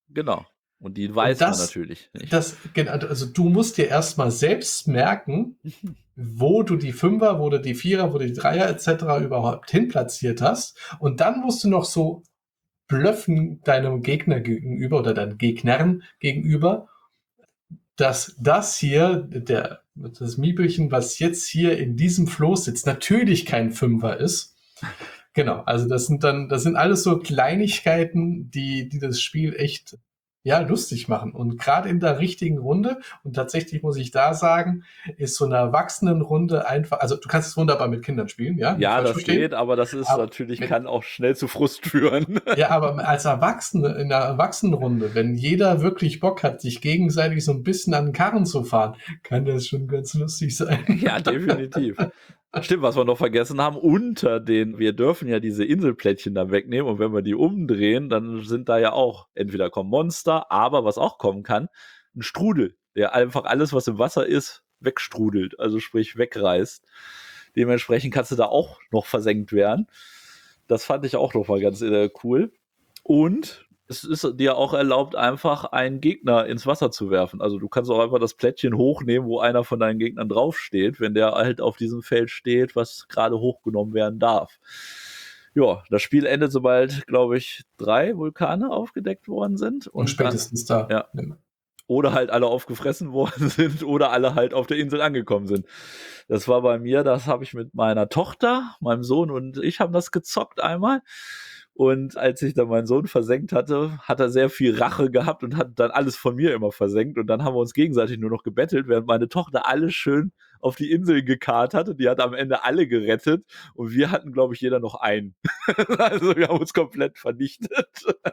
Genau. Und die weiß Und das, man natürlich nicht. das, also du musst dir erstmal selbst merken, wo du die Fünfer, wo du die Vierer, wo du die Dreier et cetera überhaupt hinplatziert hast. Und dann musst du noch so blöffen deinem Gegner gegenüber oder deinen Gegnern gegenüber, dass das hier, der, das Miebelchen, was jetzt hier in diesem Floß sitzt, natürlich kein Fünfer ist. Genau, also das sind dann, das sind alles so Kleinigkeiten, die, die das Spiel echt, ja, lustig machen. Und gerade in der richtigen Runde, und tatsächlich muss ich da sagen, ist so eine Erwachsenenrunde einfach, also du kannst es wunderbar mit Kindern spielen, ja? Ja, das geht, aber das ist aber natürlich, mit, kann auch schnell zu Frust führen. Ja, aber als Erwachsene, in einer Erwachsenenrunde, wenn jeder wirklich Bock hat, sich gegenseitig so ein bisschen an den Karren zu fahren, kann das schon ganz lustig sein. Ja, definitiv. Stimmt, was wir noch vergessen haben, unter den, wir dürfen ja diese Inselplättchen da wegnehmen und wenn wir die umdrehen, dann sind da ja auch, entweder kommen Monster, aber was auch kommen kann, ein Strudel, der einfach alles, was im Wasser ist, wegstrudelt, also sprich wegreißt. Dementsprechend kannst du da auch noch versenkt werden. Das fand ich auch noch mal ganz äh, cool. Und es ist dir auch erlaubt, einfach einen Gegner ins Wasser zu werfen. Also du kannst auch einfach das Plättchen hochnehmen, wo einer von deinen Gegnern draufsteht, wenn der halt auf diesem Feld steht, was gerade hochgenommen werden darf. Ja, das Spiel endet, sobald, glaube ich, drei Vulkane aufgedeckt worden sind. Und, und spätestens dann, da. Ja. Oder halt alle aufgefressen worden sind oder alle halt auf der Insel angekommen sind. Das war bei mir, das habe ich mit meiner Tochter, meinem Sohn und ich haben das gezockt einmal. Und als ich dann meinen Sohn versenkt hatte, hat er sehr viel Rache gehabt und hat dann alles von mir immer versenkt. Und dann haben wir uns gegenseitig nur noch gebettelt, während meine Tochter alles schön auf die Insel gekarrt hatte. Die hat am Ende alle gerettet. Und wir hatten, glaube ich, jeder noch einen. Also wir haben uns komplett vernichtet.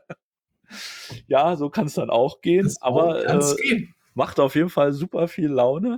Ja, so kann es dann auch gehen. Das aber äh, gehen. Macht auf jeden Fall super viel Laune.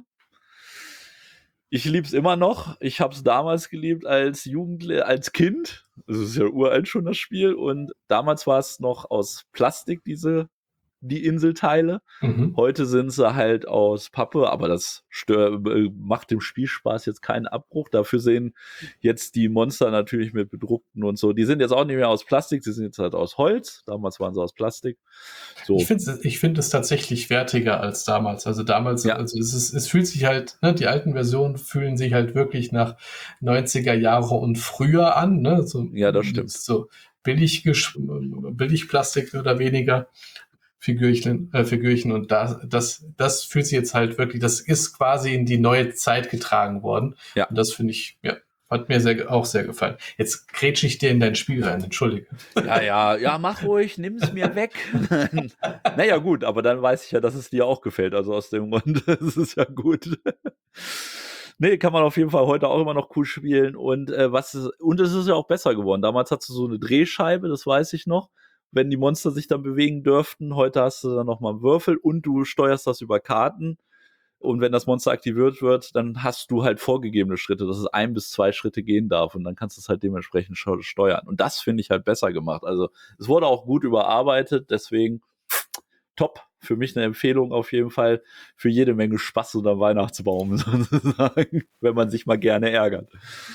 Ich liebe es immer noch. Ich habe es damals geliebt als Jugendliche, als Kind. Das ist ja uralt schon das Spiel. Und damals war es noch aus Plastik, diese die Inselteile. Mhm. Heute sind sie halt aus Pappe, aber das stör, macht dem Spielspaß jetzt keinen Abbruch. Dafür sehen jetzt die Monster natürlich mit bedruckten und so. Die sind jetzt auch nicht mehr aus Plastik, sie sind jetzt halt aus Holz. Damals waren sie aus Plastik. So. Ich finde ich find es tatsächlich wertiger als damals. Also damals, ja. also es, ist, es fühlt sich halt, ne, die alten Versionen fühlen sich halt wirklich nach neunziger Jahre und früher an. Ne? So, ja, das stimmt. So billig, billig Plastik oder weniger. Figürchen, äh, Figürchen und das, das, das fühlt sich jetzt halt wirklich, das ist quasi in die neue Zeit getragen worden. Ja. Und das finde ich, ja, hat mir sehr, auch sehr gefallen. Jetzt grätsche ich dir in dein Spiel rein, entschuldige. Ja, ja, ja, mach ruhig, nimm es mir weg. Naja, gut, aber dann weiß ich ja, dass es dir auch gefällt. Also aus dem Grund, das ist ja gut. Nee, kann man auf jeden Fall heute auch immer noch cool spielen. Und äh, was ist, und es ist ja auch besser geworden. Damals hattest du so eine Drehscheibe, das weiß ich noch. Wenn die Monster sich dann bewegen dürften. Heute hast du dann nochmal einen Würfel und du steuerst das über Karten. Und wenn das Monster aktiviert wird, dann hast du halt vorgegebene Schritte, dass es ein bis zwei Schritte gehen darf und dann kannst du es halt dementsprechend steuern. Und das finde ich halt besser gemacht. Also es wurde auch gut überarbeitet, deswegen top. Für mich eine Empfehlung auf jeden Fall für jede Menge Spaß unter Weihnachtsbaum sozusagen, wenn man sich mal gerne ärgert.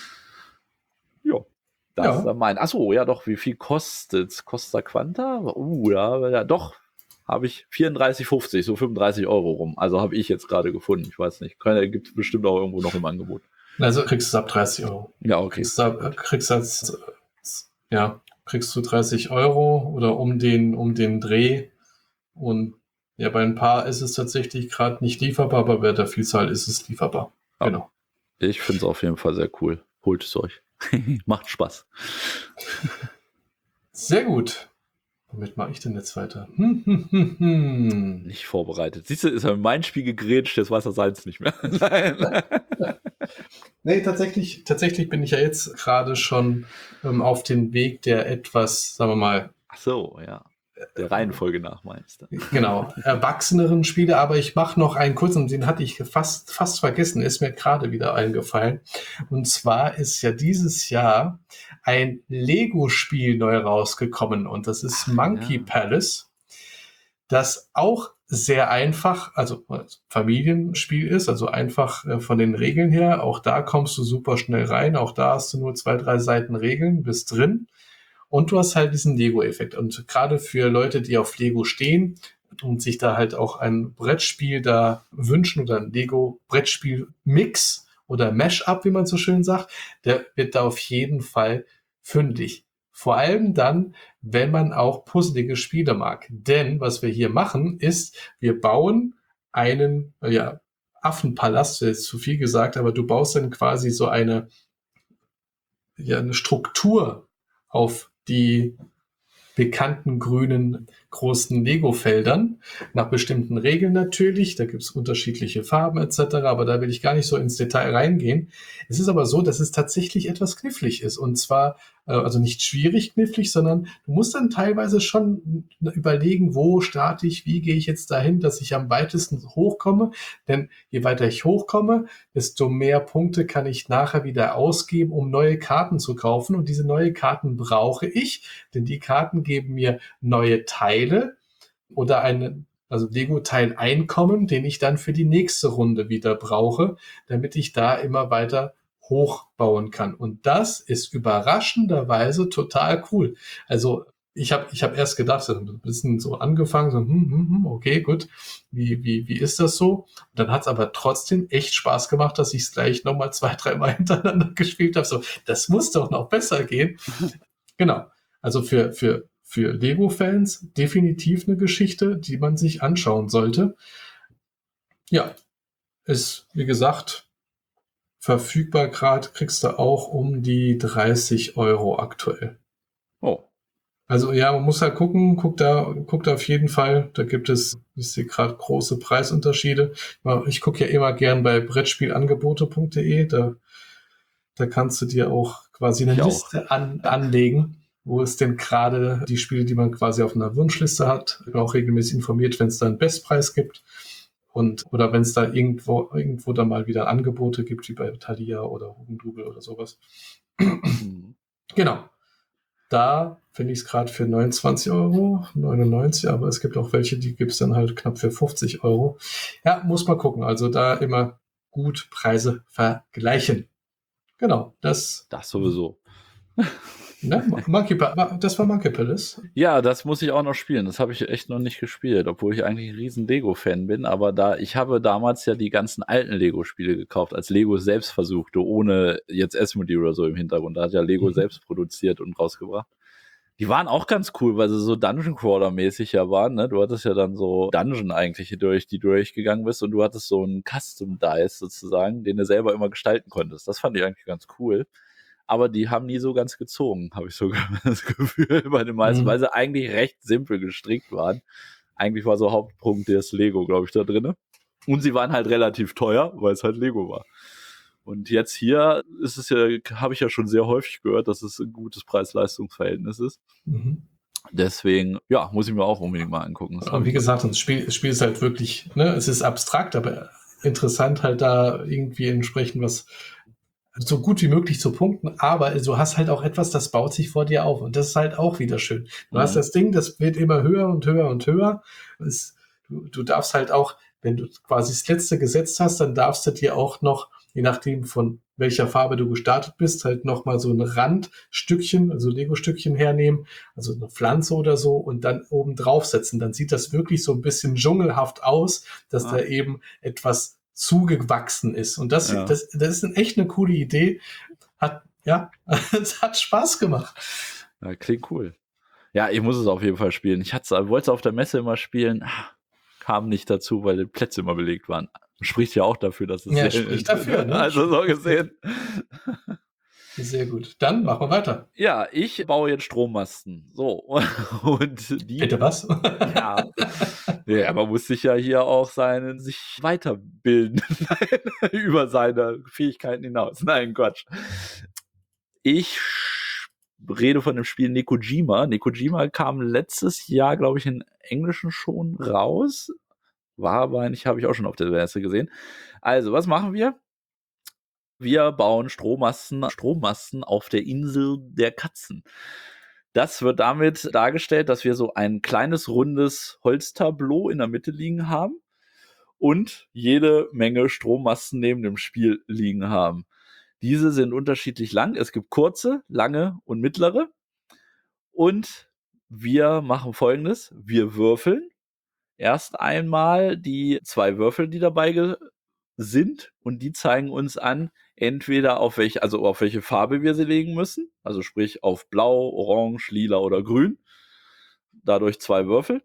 Ja. Das ja. ist dann mein. Achso, ja doch, wie viel kostet Costa Quanta? Uh, ja, ja doch, habe ich vierunddreißig fünfzig, so fünfunddreißig Euro rum. Also habe ich jetzt gerade gefunden, ich weiß nicht. Gibt es bestimmt auch irgendwo noch im Angebot. Also kriegst du ab dreißig Euro. Ja, okay. Kriegst du, kriegst als, ja, kriegst du dreißig Euro oder um den, um den Dreh. Und ja, bei ein paar ist es tatsächlich gerade nicht lieferbar, aber bei der Vielzahl ist es lieferbar. Ja. Genau. Ich finde es auf jeden Fall sehr cool. Holt es euch. Macht Spaß. Sehr gut. Womit mache ich denn jetzt weiter? Hm, hm, hm, hm. Nicht vorbereitet. Siehst du, ist ja mein Spiel gegrätscht, jetzt weiß er seins nicht mehr. Nein. Nee, tatsächlich, tatsächlich bin ich ja jetzt gerade schon ähm, auf den Weg der etwas, sagen wir mal. Ach so, ja. Der Reihenfolge nach meinst du. Genau, erwachseneren Spiele, aber ich mache noch einen kurzen, den hatte ich fast, fast vergessen, ist mir gerade wieder eingefallen. Und zwar ist ja dieses Jahr ein Lego-Spiel neu rausgekommen und das ist Ach, Monkey ja. Palace, das auch sehr einfach, also Familienspiel ist, also einfach äh, von den Regeln her. Auch da kommst du super schnell rein, auch da hast du nur zwei, drei Seiten Regeln, bist drin. Und du hast halt diesen Lego-Effekt. Und gerade für Leute, die auf Lego stehen und sich da halt auch ein Brettspiel da wünschen oder ein Lego-Brettspiel-Mix oder Mash-up, wie man so schön sagt, der wird da auf jeden Fall fündig. Vor allem dann, wenn man auch puzzelige Spiele mag. Denn was wir hier machen, ist, wir bauen einen, ja, Affenpalast, das ist zu viel gesagt, aber du baust dann quasi so eine, ja, eine Struktur auf die bekannten grünen großen Lego-Feldern, nach bestimmten Regeln natürlich, da gibt es unterschiedliche Farben et cetera, aber da will ich gar nicht so ins Detail reingehen. Es ist aber so, dass es tatsächlich etwas knifflig ist und zwar, äh, also nicht schwierig knifflig, sondern du musst dann teilweise schon überlegen, wo starte ich, wie gehe ich jetzt dahin, dass ich am weitesten hochkomme, denn je weiter ich hochkomme, desto mehr Punkte kann ich nachher wieder ausgeben, um neue Karten zu kaufen und diese neue Karten brauche ich, denn die Karten geben mir neue Teile oder einen, also Lego-Teil-Einkommen, den ich dann für die nächste Runde wieder brauche, damit ich da immer weiter hochbauen kann. Und das ist überraschenderweise total cool. Also ich habe ich hab erst gedacht, so ein bisschen so angefangen, so, hm, hm, hm, okay, gut, wie, wie, wie ist das so? Und dann hat es aber trotzdem echt Spaß gemacht, dass ich es gleich nochmal zwei, dreimal hintereinander gespielt habe. So, das muss doch noch besser gehen. Genau. Also für, für, für Lego-Fans definitiv eine Geschichte, die man sich anschauen sollte. Ja, ist, wie gesagt, verfügbar gerade, kriegst du auch um die dreißig Euro aktuell. Oh. Also ja, man muss halt gucken, guckt da, guckt auf jeden Fall, da gibt es, ich sehe gerade große Preisunterschiede. Ich gucke ja immer gern bei brettspielangebote punkt de, da, da kannst du dir auch quasi eine Ich Liste an, anlegen, wo es denn gerade die Spiele, die man quasi auf einer Wunschliste hat, auch regelmäßig informiert, wenn es da einen Bestpreis gibt. Und, oder wenn es da irgendwo, irgendwo dann mal wieder Angebote gibt, wie bei Thalia oder Hugendubel oder sowas. Mhm. Genau. Da finde ich es gerade für neunundzwanzig Euro, neunundneunzig, aber es gibt auch welche, die gibt es dann halt knapp für fünfzig Euro. Ja, muss man gucken. Also da immer gut Preise vergleichen. Genau, das. Das sowieso. Ne, Monkey, das war Monkey Palace. Ja, das muss ich auch noch spielen. Das habe ich echt noch nicht gespielt, obwohl ich eigentlich ein riesen Lego-Fan bin. Aber da ich habe damals ja die ganzen alten Lego-Spiele gekauft, als Lego selbst versuchte, ohne jetzt Asmodee oder so im Hintergrund. Da hat ja Lego mhm. selbst produziert und rausgebracht. Die waren auch ganz cool, weil sie so Dungeon-Crawler-mäßig ja waren. Ne? Du hattest ja dann so Dungeon eigentlich, durch die du durchgegangen bist und du hattest so einen Custom-Dice sozusagen, den du selber immer gestalten konntest. Das fand ich eigentlich ganz cool. Aber die haben nie so ganz gezogen, habe ich sogar das Gefühl bei den meisten, mhm. weil sie eigentlich recht simpel gestrickt waren. Eigentlich war so Hauptpunkt das Lego, glaube ich, da drin. Und sie waren halt relativ teuer, weil es halt Lego war. Und jetzt hier ist es ja, habe ich ja schon sehr häufig gehört, dass es ein gutes Preis-Leistungs-Verhältnis ist. Mhm. Deswegen, ja, muss ich mir auch unbedingt mal angucken. Das aber wie gesagt, das Spiel, das Spiel ist halt wirklich, ne, es ist abstrakt, aber interessant halt da irgendwie entsprechend was so gut wie möglich zu punkten, aber du hast halt auch etwas, das baut sich vor dir auf und das ist halt auch wieder schön. Du mhm. hast das Ding, das wird immer höher und höher und höher. Es, du, du darfst halt auch, wenn du quasi das letzte gesetzt hast, dann darfst du dir auch noch, je nachdem von welcher Farbe du gestartet bist, halt nochmal so ein Randstückchen, also Lego-Stückchen hernehmen, also eine Pflanze oder so und dann oben draufsetzen. Dann sieht das wirklich so ein bisschen dschungelhaft aus, dass ah. da eben etwas zugewachsen ist. Und das, ja. das, das ist echt eine coole Idee. Hat, ja, es hat Spaß gemacht. Ja, klingt cool. Ja, ich muss es auf jeden Fall spielen. Ich wollte es auf der Messe immer spielen, kam nicht dazu, weil die Plätze immer belegt waren. Spricht ja auch dafür, dass es ja, sehr spricht dafür, ne? Also so gesehen. Sehr gut. Dann machen wir weiter. Ja, ich baue jetzt Strommasten. So. Und die. Bitte was? Ja. Ja, man muss sich ja hier auch seinen, sich weiterbilden über seine Fähigkeiten hinaus. Nein, Quatsch. Ich rede von dem Spiel Nekojima. Nekojima kam letztes Jahr, glaube ich, in Englischen schon raus. War aber nicht, habe ich auch schon auf der Messe gesehen. Also, was machen wir? Wir bauen Strommasten, Strommasten auf der Insel der Katzen. Das wird damit dargestellt, dass wir so ein kleines, rundes Holztableau in der Mitte liegen haben und jede Menge Strommasten neben dem Spiel liegen haben. Diese sind unterschiedlich lang. Es gibt kurze, lange und mittlere. Und wir machen Folgendes. Wir würfeln erst einmal die zwei Würfel, die dabei ge- sind, und die zeigen uns an, entweder auf welche, also auf welche Farbe wir sie legen müssen. Also sprich auf Blau, Orange, Lila oder Grün. Dadurch zwei Würfel.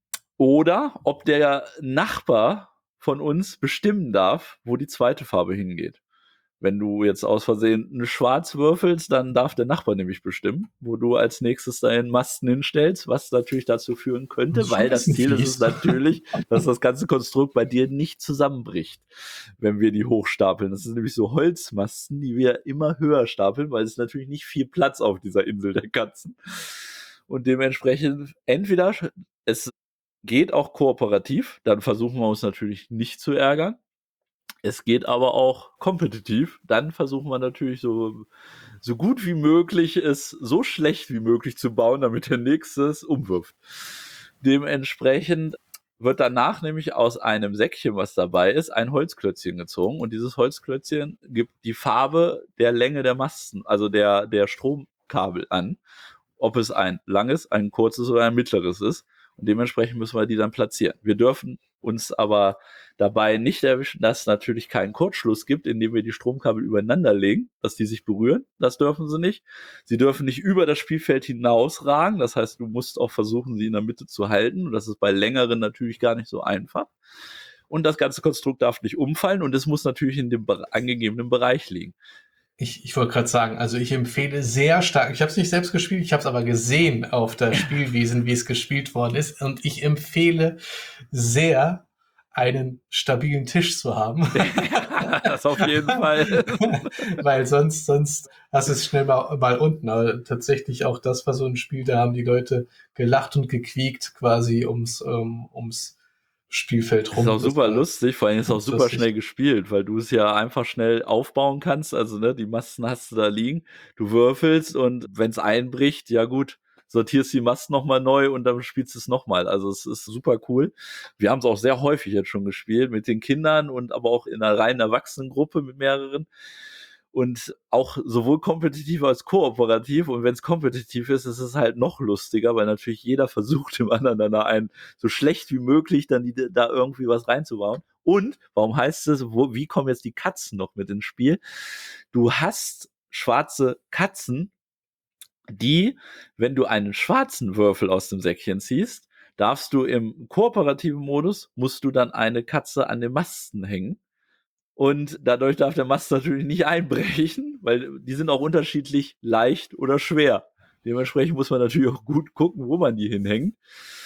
Oder ob der Nachbar von uns bestimmen darf, wo die zweite Farbe hingeht. Wenn du jetzt aus Versehen eine Schwarz würfelst, dann darf der Nachbar nämlich bestimmen, wo du als nächstes deinen Masten hinstellst, was natürlich dazu führen könnte, Das ist schon weil ein das bisschen Ziel ist fies. es natürlich, dass das ganze Konstrukt bei dir nicht zusammenbricht, wenn wir die hochstapeln. Das sind nämlich so Holzmasten, die wir immer höher stapeln, weil es natürlich nicht viel Platz auf dieser Insel der Katzen. Und dementsprechend entweder es geht auch kooperativ, dann versuchen wir uns natürlich nicht zu ärgern. Es geht aber auch kompetitiv. Dann versuchen wir natürlich so, so gut wie möglich es so schlecht wie möglich zu bauen, damit der nächste es umwirft. Dementsprechend wird danach nämlich aus einem Säckchen, was dabei ist, ein Holzklötzchen gezogen. Und dieses Holzklötzchen gibt die Farbe der Länge der Masten, also der, der Stromkabel an. Ob es ein langes, ein kurzes oder ein mittleres ist. Und dementsprechend müssen wir die dann platzieren. Wir dürfen uns aber dabei nicht erwischen, dass es natürlich keinen Kurzschluss gibt, indem wir die Stromkabel übereinander legen, dass die sich berühren. Das dürfen sie nicht. Sie dürfen nicht über das Spielfeld hinausragen. Das heißt, du musst auch versuchen, sie in der Mitte zu halten. Und das ist bei längeren natürlich gar nicht so einfach. Und das ganze Konstrukt darf nicht umfallen. Und es muss natürlich in dem angegebenen Bereich liegen. Ich, ich wollte gerade sagen, also ich empfehle sehr stark, ich habe es nicht selbst gespielt, ich habe es aber gesehen auf der Spielwiesen, wie es gespielt worden ist, und ich empfehle sehr, einen stabilen Tisch zu haben. Das auf jeden Fall. Weil sonst, sonst hast du es schnell mal, mal unten. Aber tatsächlich auch das war so ein Spiel, da haben die Leute gelacht und gequiekt quasi ums, ähm, ums Spielfeld Das rum. ist auch Das super war lustig, vor allem ist es auch ganz super lustig. schnell gespielt, weil du es ja einfach schnell aufbauen kannst. Also, ne, die Masten hast du da liegen, du würfelst und wenn es einbricht, ja gut, sortierst die Masten nochmal neu und dann spielst du es nochmal. Also es ist super cool. Wir haben es auch sehr häufig jetzt schon gespielt mit den Kindern und aber auch in einer reinen Erwachsenengruppe mit mehreren. Und auch sowohl kompetitiv als kooperativ. Und wenn es kompetitiv ist, ist es halt noch lustiger, weil natürlich jeder versucht, dem anderen dann einen so schlecht wie möglich dann die, da irgendwie was reinzubauen. Und warum heißt es, wo, wie kommen jetzt die Katzen noch mit ins Spiel? Du hast schwarze Katzen, die, wenn du einen schwarzen Würfel aus dem Säckchen ziehst, darfst du im kooperativen Modus, musst du dann eine Katze an den Masten hängen. Und dadurch darf der Mast natürlich nicht einbrechen, weil die sind auch unterschiedlich leicht oder schwer. Dementsprechend muss man natürlich auch gut gucken, wo man die hinhängt.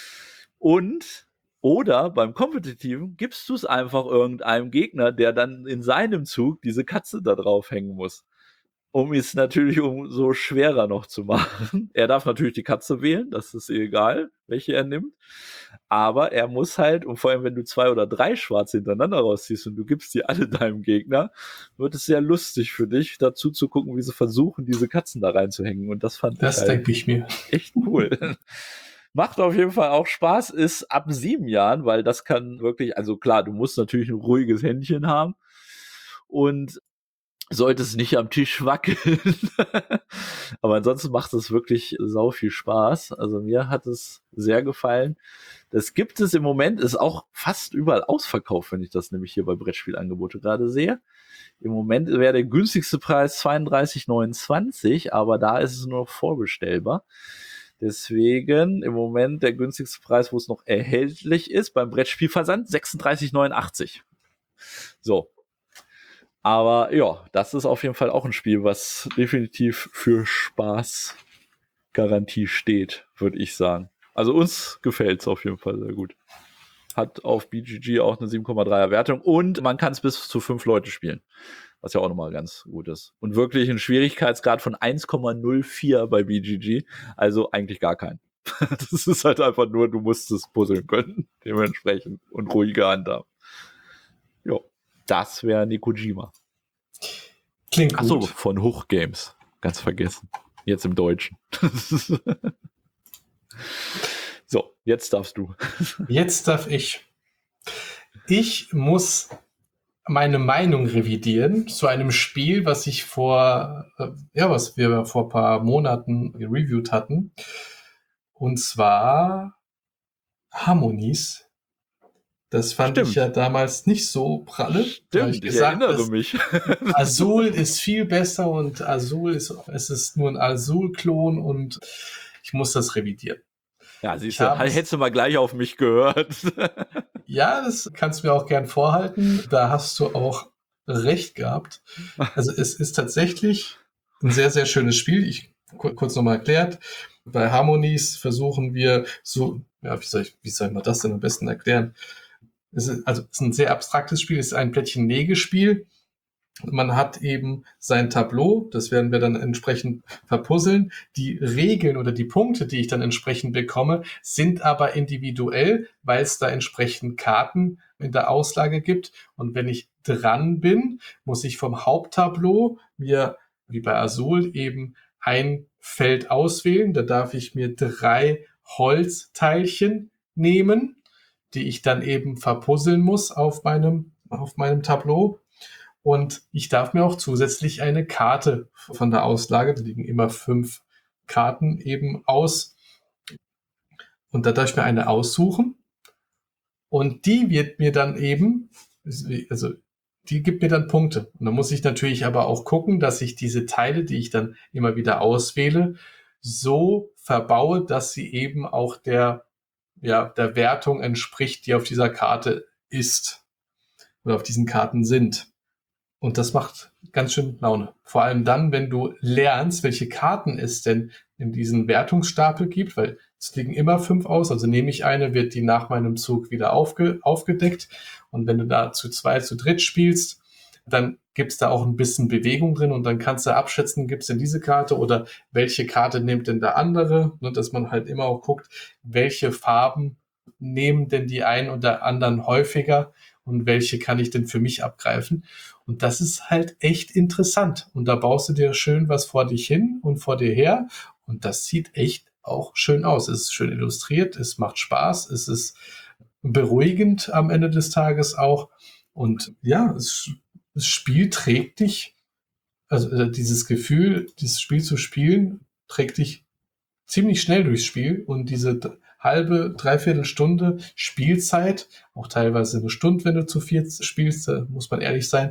Und oder beim Kompetitiven gibst du es einfach irgendeinem Gegner, der dann in seinem Zug diese Katze da drauf hängen muss. Um es natürlich umso schwerer noch zu machen. Er darf natürlich die Katze wählen, das ist egal, welche er nimmt. Aber er muss halt, und vor allem, wenn du zwei oder drei Schwarze hintereinander rausziehst und du gibst die alle deinem Gegner, wird es sehr lustig für dich, dazu zu gucken, wie sie versuchen, diese Katzen da reinzuhängen. Und das fand Das ich halt denke ich mir. echt cool. Macht auf jeden Fall auch Spaß, ist ab sieben Jahren, weil das kann wirklich, also klar, du musst natürlich ein ruhiges Händchen haben und solltest nicht am Tisch wackeln. Aber ansonsten macht es wirklich sau viel Spaß. Also mir hat es sehr gefallen. Das gibt es im Moment, ist auch fast überall ausverkauft, wenn ich das nämlich hier bei Brettspielangebote gerade sehe. Im Moment wäre der günstigste Preis zweiunddreißig neunundzwanzig, aber da ist es nur noch vorbestellbar. Deswegen im Moment der günstigste Preis, wo es noch erhältlich ist, beim Brettspielversand sechsunddreißig neunundachtzig. So. Aber ja, das ist auf jeden Fall auch ein Spiel, was definitiv für Spaßgarantie steht, würde ich sagen. Also uns gefällt es auf jeden Fall sehr gut. Hat auf B G G auch eine sieben Komma dreier Wertung und man kann es bis zu fünf Leute spielen, was ja auch nochmal ganz gut ist. Und wirklich einen Schwierigkeitsgrad von eins Komma null vier bei B G G, also eigentlich gar keinen. Das ist halt einfach nur, du musst es puzzeln können, dementsprechend, und ruhige Hand haben. Ja, das wäre Nekojima. Klingt gut. Achso, von Hoch Games. Ganz vergessen. Jetzt im Deutschen. So, jetzt darfst du. Jetzt darf ich. Ich muss meine Meinung revidieren zu einem Spiel, was ich vor, äh, ja, was wir vor ein paar Monaten gereviewt hatten. Und zwar Harmonies. Das fand Stimmt. ich ja damals nicht so pralle. Da hab Stimmt, ich, ich erinnere mich. Azul ist viel besser und Azul ist, es ist nur ein Azul-Klon und ich muss das revidieren. Ja, siehst du, hättest du mal gleich auf mich gehört. Ja, das kannst du mir auch gern vorhalten. Da hast du auch recht gehabt. Also es ist tatsächlich ein sehr, sehr schönes Spiel. Ich kurz nochmal erklärt. Bei Harmonies versuchen wir so, ja, wie soll ich, wie soll man das denn am besten erklären? Es ist, also, es ist ein sehr abstraktes Spiel, es ist ein Plättchen-Legespiel. Man hat eben sein Tableau, das werden wir dann entsprechend verpuzzeln. Die Regeln oder die Punkte, die ich dann entsprechend bekomme, sind aber individuell, weil es da entsprechend Karten in der Auslage gibt. Und wenn ich dran bin, muss ich vom Haupttableau mir, wie bei Azul, eben ein Feld auswählen. Da darf ich mir drei Holzteilchen nehmen, die ich dann eben verpuzzeln muss auf meinem, auf meinem Tableau. Und ich darf mir auch zusätzlich eine Karte von der Auslage, da liegen immer fünf Karten eben aus. Und da darf ich mir eine aussuchen. Und die wird mir dann eben, also die gibt mir dann Punkte. Und dann muss ich natürlich aber auch gucken, dass ich diese Teile, die ich dann immer wieder auswähle, so verbaue, dass sie eben auch der, ja, der Wertung entspricht, die auf dieser Karte ist oder auf diesen Karten sind. Und das macht ganz schön Laune. Vor allem dann, wenn du lernst, welche Karten es denn in diesen Wertungsstapel gibt, weil es liegen immer fünf aus. Also nehme ich eine, wird die nach meinem Zug wieder aufge, aufgedeckt. Und wenn du da zu zwei, zu dritt spielst, dann gibt es da auch ein bisschen Bewegung drin und dann kannst du abschätzen, gibt es denn diese Karte oder welche Karte nimmt denn der andere? Und dass man halt immer auch guckt, welche Farben nehmen denn die einen oder anderen häufiger und welche kann ich denn für mich abgreifen? Und das ist halt echt interessant. Und da baust du dir schön was vor dich hin und vor dir her. Und das sieht echt auch schön aus. Es ist schön illustriert, es macht Spaß, es ist beruhigend am Ende des Tages auch. Und ja, es, das Spiel trägt dich, also äh, dieses Gefühl, dieses Spiel zu spielen, trägt dich ziemlich schnell durchs Spiel. Und diese halbe, dreiviertel Stunde Spielzeit, auch teilweise eine Stunde, wenn du zu viert spielst, da muss man ehrlich sein,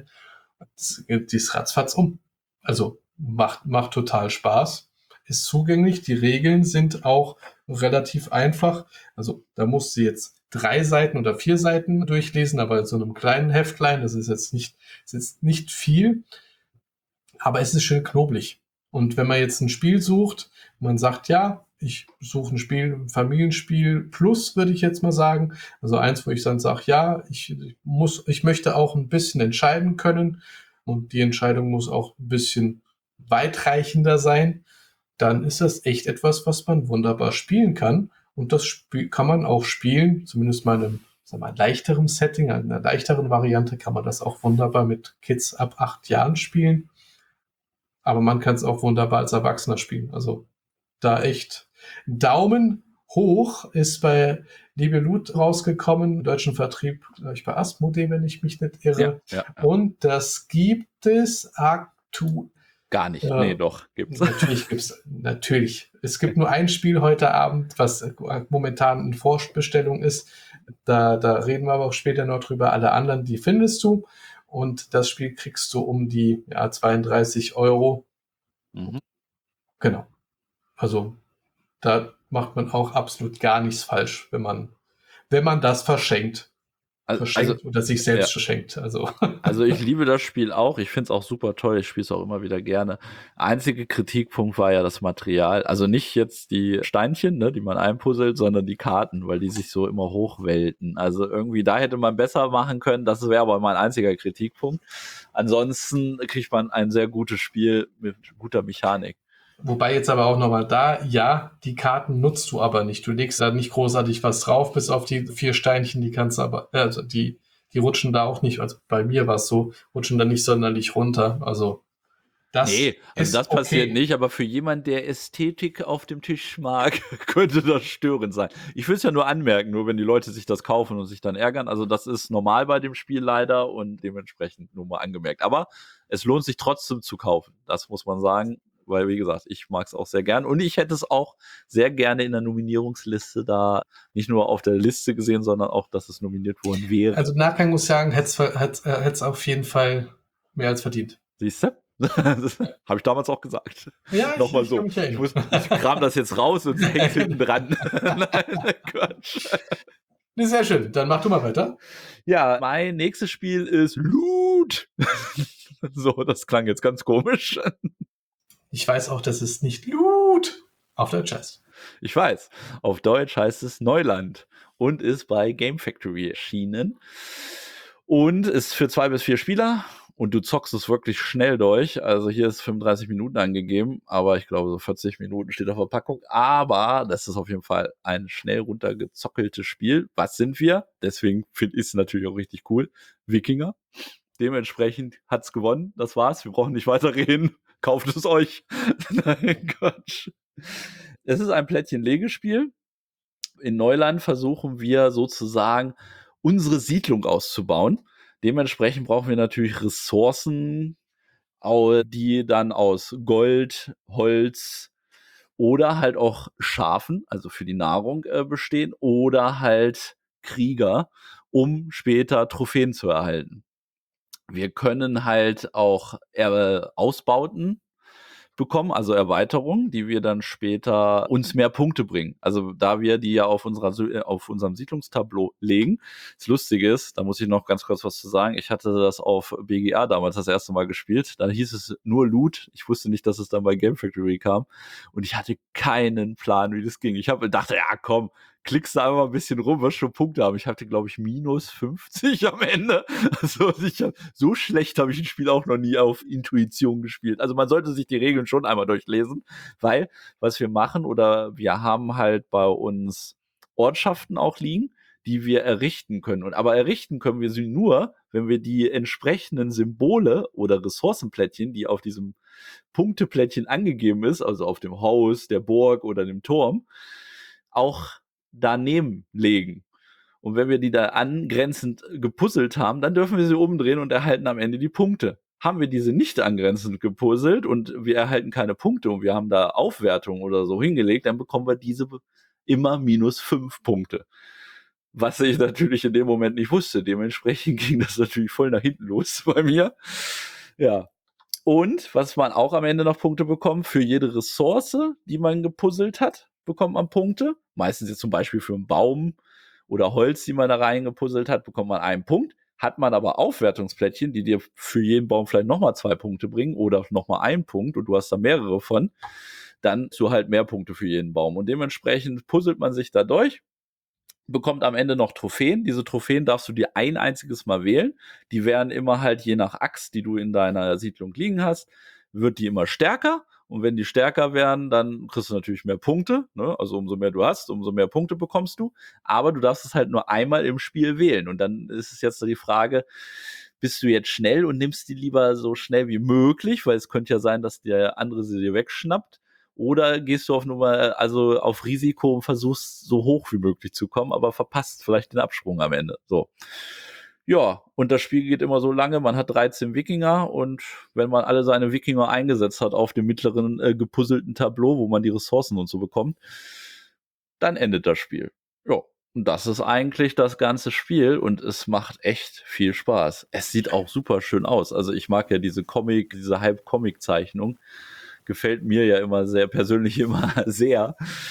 die ist ratzfatz um. Also macht, macht total Spaß, ist zugänglich. Die Regeln sind auch relativ einfach. Also da musst du jetzt drei Seiten oder vier Seiten durchlesen, aber in so einem kleinen Heftlein, das ist jetzt nicht, ist jetzt nicht viel, aber es ist schön knobelig. Und wenn man jetzt ein Spiel sucht, man sagt, ja, ich suche ein Spiel, ein Familienspiel plus, würde ich jetzt mal sagen. Also eins, wo ich dann sage, ja, ich muss, ich möchte auch ein bisschen entscheiden können und die Entscheidung muss auch ein bisschen weitreichender sein. Dann ist das echt etwas, was man wunderbar spielen kann. Und das Spiel kann man auch spielen, zumindest mal in einem, sagen wir mal, leichteren Setting, in einer leichteren Variante kann man das auch wunderbar mit Kids ab acht Jahren spielen. Aber man kann es auch wunderbar als Erwachsener spielen. Also da echt Daumen hoch ist bei Liebe Loot rausgekommen, im deutschen Vertrieb, glaube ich, bei Asmodee, wenn ich mich nicht irre. Ja, ja, ja. Und das gibt es aktuell. Gar nicht. Äh, nee, doch, gibt's. Natürlich gibt's, natürlich. Es gibt nur ein Spiel heute Abend, was momentan in Vorbestellung ist. Da, da reden wir aber auch später noch drüber. Alle anderen, die findest du. Und das Spiel kriegst du um die ja, zweiunddreißig Euro. Mhm. Genau. Also da macht man auch absolut gar nichts falsch, wenn man, wenn man das verschenkt. Also, verschenkt also, oder sich selbst ja. verschenkt. Also. Also ich liebe das Spiel auch. Ich finde es auch super toll. Ich spiele es auch immer wieder gerne. Einziger Kritikpunkt war ja das Material. Also nicht jetzt die Steinchen, ne, die man einpuzzelt, sondern die Karten, weil die sich so immer hochwälten. Also irgendwie da hätte man besser machen können. Das wäre aber mein einziger Kritikpunkt. Ansonsten kriegt man ein sehr gutes Spiel mit guter Mechanik. Wobei jetzt aber auch nochmal da, ja, die Karten nutzt du aber nicht. Du legst da nicht großartig was drauf, bis auf die vier Steinchen, die kannst du aber, also die, die rutschen da auch nicht, also bei mir war es so, rutschen da nicht sonderlich runter. Also das nee, also ist das passiert okay. nicht, aber für jemanden, der Ästhetik auf dem Tisch mag, könnte das störend sein. Ich will es ja nur anmerken, nur wenn die Leute sich das kaufen und sich dann ärgern. Also das ist normal bei dem Spiel leider und dementsprechend nur mal angemerkt. Aber es lohnt sich trotzdem zu kaufen, das muss man sagen. weil, wie gesagt, ich mag es auch sehr gern. Und ich hätte es auch sehr gerne in der Nominierungsliste da, nicht nur auf der Liste gesehen, sondern auch, dass es nominiert worden wäre. Also im Nachgang muss ich sagen, hätte es auf jeden Fall mehr als verdient. Siehst du? Habe ich damals auch gesagt. Ja, ich, Nochmal ich so. kann mich erinnern. Ich, muss, ich kram das jetzt raus und es hängt hinten dran. Nein, Quatsch. Nee, sehr schön. Dann mach du mal weiter. Ja, mein nächstes Spiel ist Loot. So, das klang jetzt ganz komisch. Ich weiß auch, dass es nicht Loot auf Deutsch heißt. Ich weiß. Auf Deutsch heißt es Neuland und ist bei Game Factory erschienen. Und ist für zwei bis vier Spieler. Und du zockst es wirklich schnell durch. Also hier ist fünfunddreißig Minuten angegeben, aber ich glaube so vierzig Minuten steht auf der Packung. Aber das ist auf jeden Fall ein schnell runtergezockeltes Spiel. Was sind wir? Deswegen finde ich es natürlich auch richtig cool. Wikinger. Dementsprechend hat's gewonnen. Das war's. Wir brauchen nicht weiter reden. Kauft es euch. Nein, Quatsch. Es ist ein Plättchen-Legespiel. In Neuland versuchen wir sozusagen unsere Siedlung auszubauen. Dementsprechend brauchen wir natürlich Ressourcen, die dann aus Gold, Holz oder halt auch Schafen, also für die Nahrung äh, bestehen, oder halt Krieger, um später Trophäen zu erhalten. Wir können halt auch äh, Ausbauten bekommen, also Erweiterungen, die wir dann später uns mehr Punkte bringen. Also da wir die ja auf unserer auf unserem Siedlungstableau legen. Das Lustige ist, da muss ich noch ganz kurz was zu sagen. Ich hatte das auf B G A damals das erste Mal gespielt. Da hieß es nur Loot. Ich wusste nicht, dass es dann bei Game Factory kam. Und ich hatte keinen Plan, wie das ging. Ich habe dachte, ja komm, klickst da einfach ein bisschen rum, was schon Punkte haben. Ich hatte, glaube ich, minus fünfzig am Ende. Also ich hab, so schlecht habe ich ein Spiel auch noch nie auf Intuition gespielt. Also man sollte sich die Regeln schon einmal durchlesen, weil was wir machen, oder wir haben halt bei uns Ortschaften auch liegen, die wir errichten können. Und aber errichten können wir sie nur, wenn wir die entsprechenden Symbole oder Ressourcenplättchen, die auf diesem Punkteplättchen angegeben ist, also auf dem Haus, der Burg oder dem Turm, auch daneben legen. Und wenn wir die da angrenzend gepuzzelt haben, dann dürfen wir sie umdrehen und erhalten am Ende die Punkte. Haben wir diese nicht angrenzend gepuzzelt und wir erhalten keine Punkte und wir haben da Aufwertungen oder so hingelegt, dann bekommen wir diese immer minus fünf Punkte. Was ich natürlich in dem Moment nicht wusste. Dementsprechend ging das natürlich voll nach hinten los bei mir. Ja. Und was man auch am Ende noch Punkte bekommt, für jede Ressource, die man gepuzzelt hat, bekommt man Punkte. Meistens jetzt zum Beispiel für einen Baum oder Holz, die man da reingepuzzelt hat, bekommt man einen Punkt. Hat man aber Aufwertungsplättchen, die dir für jeden Baum vielleicht nochmal zwei Punkte bringen oder nochmal einen Punkt und du hast da mehrere von, dann hast du halt mehr Punkte für jeden Baum. Und dementsprechend puzzelt man sich da durch, bekommt am Ende noch Trophäen. Diese Trophäen darfst du dir ein einziges Mal wählen. Die werden immer halt je nach Axt, die du in deiner Siedlung liegen hast, wird die immer stärker. Und wenn die stärker werden, dann kriegst du natürlich mehr Punkte. Ne? Also umso mehr du hast, umso mehr Punkte bekommst du. Aber du darfst es halt nur einmal im Spiel wählen. Und dann ist es jetzt so die Frage, bist du jetzt schnell und nimmst die lieber so schnell wie möglich? Weil es könnte ja sein, dass der andere sie dir wegschnappt. Oder gehst du auf Nummer, also auf Risiko und versuchst so hoch wie möglich zu kommen, aber verpasst vielleicht den Absprung am Ende. So. Ja, und das Spiel geht immer so lange, man hat dreizehn Wikinger und wenn man alle seine Wikinger eingesetzt hat auf dem mittleren äh, gepuzzelten Tableau, wo man die Ressourcen und so bekommt, dann endet das Spiel. Ja, und das ist eigentlich das ganze Spiel und es macht echt viel Spaß. Es sieht auch super schön aus. Also ich mag ja diese Comic, diese Halb-Comic-Zeichnung. Gefällt mir ja immer sehr, persönlich immer sehr.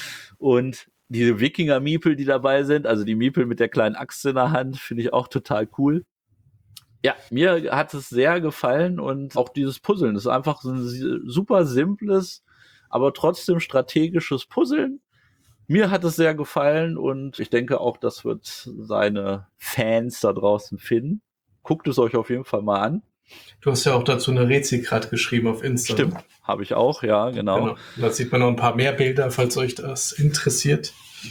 Und diese Wikinger-Miepel, die dabei sind, also die Miepel mit der kleinen Axt in der Hand, finde ich auch total cool. Ja, mir hat es sehr gefallen und auch dieses Puzzeln ist einfach so ein super simples, aber trotzdem strategisches Puzzeln. Mir hat es sehr gefallen und ich denke auch, das wird seine Fans da draußen finden. Guckt es euch auf jeden Fall mal an. Du hast ja auch dazu eine Rezi gerade geschrieben auf Insta. Stimmt, habe ich auch, ja, genau. genau. Da sieht man noch ein paar mehr Bilder, falls euch das interessiert.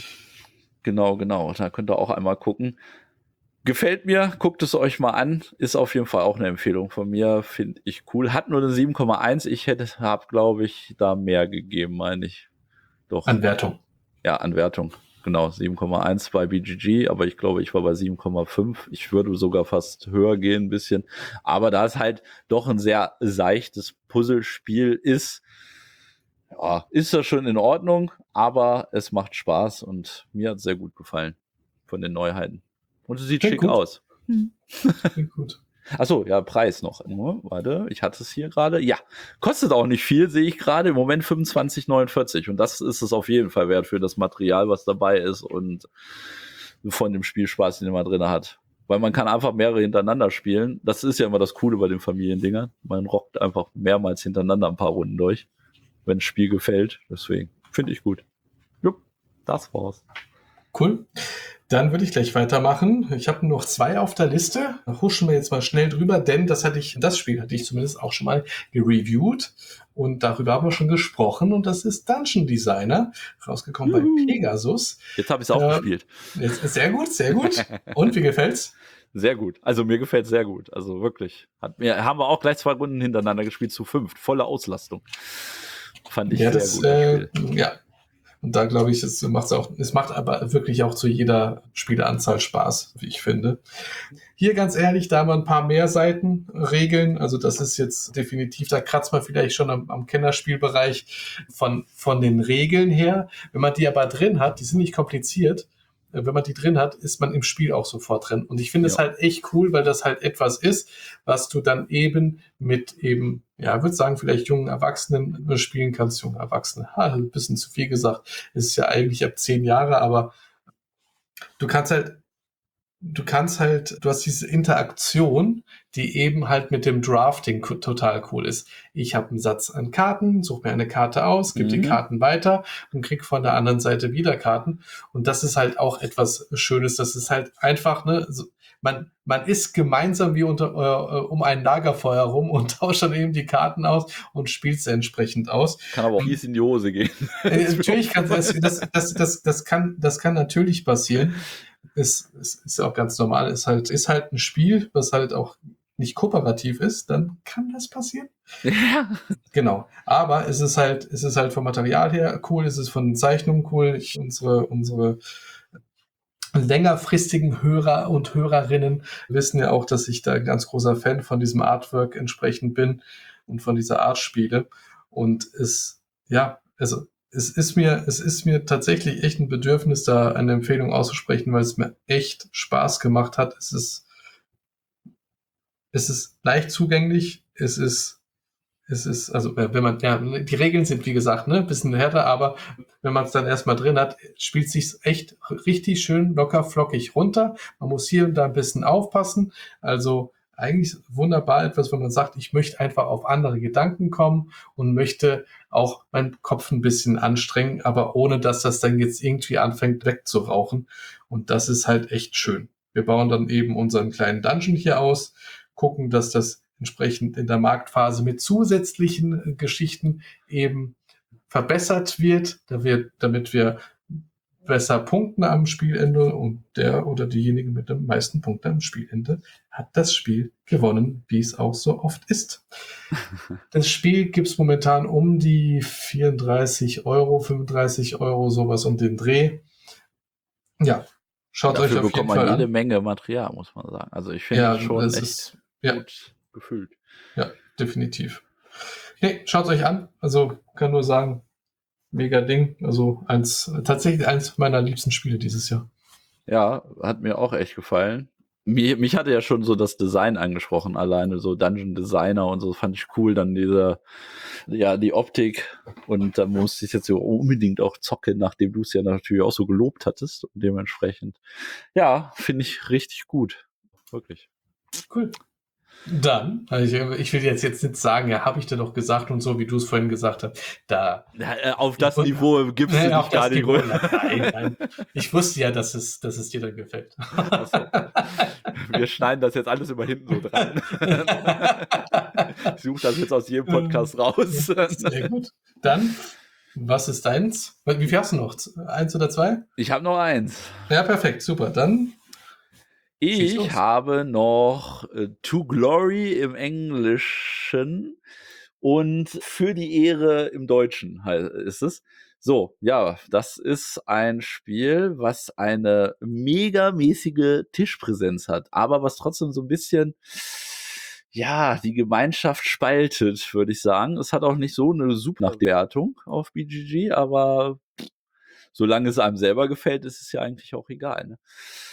Genau, genau. Da könnt ihr auch einmal gucken. Gefällt mir, guckt es euch mal an. Ist auf jeden Fall auch eine Empfehlung von mir. Finde ich cool. Hat nur eine sieben Komma eins. Ich hätte, habe, glaube ich, da mehr gegeben, meine ich. Doch. An Wertung. Ja, an Wertung. Genau, sieben Komma eins bei B G G, aber ich glaube, ich war bei sieben Komma fünf. Ich würde sogar fast höher gehen ein bisschen. Aber da es halt doch ein sehr seichtes Puzzlespiel ist, Ja, ist ja schon in Ordnung, aber es macht Spaß und mir hat es sehr gut gefallen von den Neuheiten. Und es sieht Klingt schick gut. aus. Hm. Klingt gut. Achso, ja, Preis noch. Warte, ich hatte es hier gerade. Ja, kostet auch nicht viel, sehe ich gerade. Im Moment fünfundzwanzig neunundvierzig. Und das ist es auf jeden Fall wert für das Material, was dabei ist und von dem Spielspaß, den man drin hat. Weil man kann einfach mehrere hintereinander spielen. Das ist ja immer das Coole bei den Familiendingern. Man rockt einfach mehrmals hintereinander ein paar Runden durch, wenn das Spiel gefällt. Deswegen finde ich gut. Jupp, das war's. Cool. Dann würde ich gleich weitermachen. Ich habe noch zwei auf der Liste. Da huschen wir jetzt mal schnell drüber, denn das hatte ich, das Spiel hatte ich zumindest auch schon mal gereviewt und darüber haben wir schon gesprochen und das ist Dungeon Designer, rausgekommen Juhu. bei Pegasus. Jetzt habe ich es auch äh, gespielt. Jetzt, sehr gut, sehr gut. Und wie gefällt's? Sehr gut. Also mir gefällt sehr gut. Also wirklich. Hat mir, haben wir auch gleich zwei Runden hintereinander gespielt zu fünft. Volle Auslastung. Fand ich ja, sehr das, gut. Äh, ja. Und da glaube ich, es macht auch, es macht aber wirklich auch zu jeder Spieleanzahl Spaß, wie ich finde. Hier ganz ehrlich, da haben wir ein paar mehr Seiten Regeln. Also das ist jetzt definitiv, da kratzt man vielleicht schon am, am Kennerspielbereich von, von den Regeln her. Wenn man die aber drin hat, die sind nicht kompliziert. Wenn man die drin hat, ist man im Spiel auch sofort drin. Und ich finde ja. es halt echt cool, weil das halt etwas ist, was du dann eben mit eben, ja, ich würde sagen, vielleicht jungen Erwachsenen spielen kannst. Junge Erwachsene, ha, ein bisschen zu viel gesagt. Ist ja eigentlich ab zehn Jahre, aber du kannst halt Du kannst halt, du hast diese Interaktion, die eben halt mit dem Drafting total cool ist. Ich habe einen Satz an Karten, suche mir eine Karte aus, gebe mhm. die Karten weiter und krieg von der anderen Seite wieder Karten. Und das ist halt auch etwas Schönes. Das ist halt einfach, ne, so, man, man ist gemeinsam wie unter, äh, um ein Lagerfeuer rum und tauscht dann eben die Karten aus und spielt sie entsprechend aus. Kann aber auch fies in die Hose gehen. Äh, natürlich kann das, das, das, das, das kann, das kann natürlich passieren. Ist, ist, ist ja auch ganz normal, ist halt, ist halt ein Spiel, was halt auch nicht kooperativ ist, dann kann das passieren. Ja. Genau. Aber es ist halt, es ist halt vom Material her cool, es ist von den Zeichnungen cool. Ich, unsere, unsere längerfristigen Hörer und Hörerinnen wissen ja auch, dass ich da ein ganz großer Fan von diesem Artwork entsprechend bin und von dieser Art Spiele. Und es, ja, also, Es ist mir, es ist mir tatsächlich echt ein Bedürfnis, da eine Empfehlung auszusprechen, weil es mir echt Spaß gemacht hat. Es ist, es ist leicht zugänglich. Es ist, es ist, also, wenn man, ja, die Regeln sind, wie gesagt, ne, ein bisschen härter, aber wenn man es dann erstmal drin hat, spielt sich's echt richtig schön locker flockig runter. Man muss hier und da ein bisschen aufpassen. Also, eigentlich wunderbar etwas, wenn man sagt, ich möchte einfach auf andere Gedanken kommen und möchte auch meinen Kopf ein bisschen anstrengen, aber ohne, dass das dann jetzt irgendwie anfängt wegzurauchen. Und das ist halt echt schön. Wir bauen dann eben unseren kleinen Dungeon hier aus, gucken, dass das entsprechend in der Marktphase mit zusätzlichen Geschichten eben verbessert wird, damit wir besser punkten am Spielende und der oder diejenige mit den meisten Punkten am Spielende hat das Spiel gewonnen, wie es auch so oft ist. Das Spiel gibt es momentan um die vierunddreißig Euro, fünfunddreißig Euro, sowas um den Dreh. Ja, schaut Dafür euch auf jeden Fall an. bekommt man jede Menge Material, muss man sagen. Also ich finde ja, das schon echt ist, ja. gut gefüllt. Ja, definitiv. Nee, schaut euch an. Also kann nur sagen, mega Ding. Also eins, tatsächlich eins meiner liebsten Spiele dieses Jahr. Ja, hat mir auch echt gefallen. Mich, mich hatte ja schon so das Design angesprochen, alleine so Dungeon Designer und so, fand ich cool. Dann diese, ja, die Optik. Und da musste ich jetzt so unbedingt auch zocken, nachdem du es ja natürlich auch so gelobt hattest. Und dementsprechend, ja, finde ich richtig gut. Wirklich. Cool. Dann, also ich, ich will jetzt, jetzt nicht sagen, ja, habe ich dir doch gesagt und so, wie du es vorhin gesagt hast. Da, ja, auf das und, Niveau gibst nee, du dich gar nicht ruhig. Nein, nein. Ich wusste ja, dass es, dass es dir dann gefällt. Also, wir schneiden das jetzt alles über hinten so dran. Ich suche das jetzt aus jedem Podcast raus. Sehr gut. Dann, was ist deins? Wie viel hast du noch? Eins oder zwei? Ich habe noch eins. Ja, perfekt, super. Dann Ich habe noch äh, To Glory im Englischen und Für die Ehre im Deutschen ist es. So, ja, das ist ein Spiel, was eine megamäßige Tischpräsenz hat, aber was trotzdem so ein bisschen, ja, die Gemeinschaft spaltet, würde ich sagen. Es hat auch nicht so eine super Wertung auf B G G, aber solange es einem selber gefällt, ist es ja eigentlich auch egal. Ne?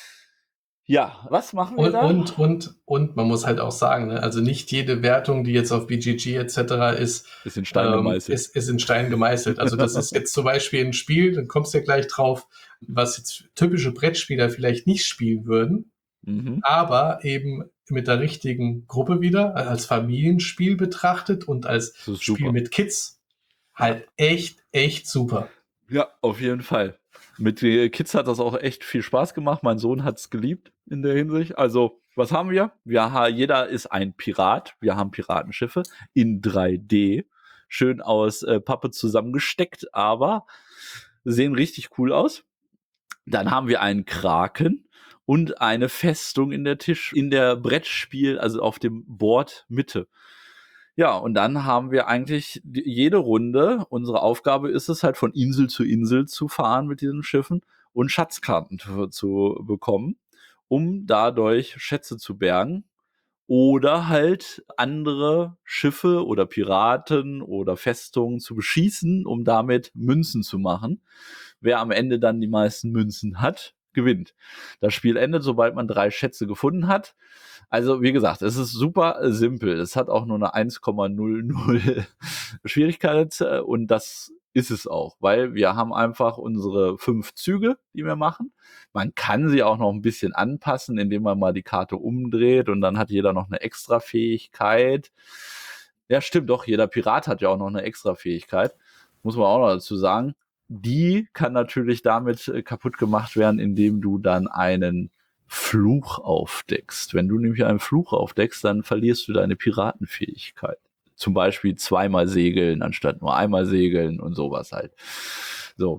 Ja, was machen wir Und, da? und, und, und man muss halt auch sagen, ne, also nicht jede Wertung, die jetzt auf B G G et cetera ist, Ist in Stein ähm, gemeißelt. ist, ist in Stein gemeißelt. Also das ist jetzt zum Beispiel ein Spiel, dann kommst du ja gleich drauf, was jetzt typische Brettspieler vielleicht nicht spielen würden, Mhm. aber eben mit der richtigen Gruppe wieder, als Familienspiel betrachtet und als Das ist Spiel super. mit Kids, halt echt, echt super. Ja, auf jeden Fall. Mit den Kids hat das auch echt viel Spaß gemacht. Mein Sohn hat es geliebt in der Hinsicht. Also, was haben wir? Wir ha- jeder ist ein Pirat. Wir haben Piratenschiffe in drei D. Schön aus äh, Pappe zusammengesteckt, aber sehen richtig cool aus. Dann haben wir einen Kraken und eine Festung in der Tisch, in der Brettspiel, also auf dem Board Mitte. Ja, und dann haben wir eigentlich die, jede Runde, unsere Aufgabe ist es halt von Insel zu Insel zu fahren mit diesen Schiffen und Schatzkarten zu, zu bekommen, um dadurch Schätze zu bergen oder halt andere Schiffe oder Piraten oder Festungen zu beschießen, um damit Münzen zu machen. Wer am Ende dann die meisten Münzen hat, gewinnt. Das Spiel endet, sobald man drei Schätze gefunden hat. Also, wie gesagt, es ist super simpel. Es hat auch nur eine eins Komma null null Schwierigkeit und das ist es auch, weil wir haben einfach unsere fünf Züge, die wir machen. Man kann sie auch noch ein bisschen anpassen, indem man mal die Karte umdreht und dann hat jeder noch eine extra Fähigkeit. Ja, stimmt doch, jeder Pirat hat ja auch noch eine extra Fähigkeit. Muss man auch noch dazu sagen. Die kann natürlich damit äh, kaputt gemacht werden, indem du dann einen Fluch aufdeckst. Wenn du nämlich einen Fluch aufdeckst, dann verlierst du deine Piratenfähigkeit. Zum Beispiel zweimal segeln anstatt nur einmal segeln und sowas halt. So.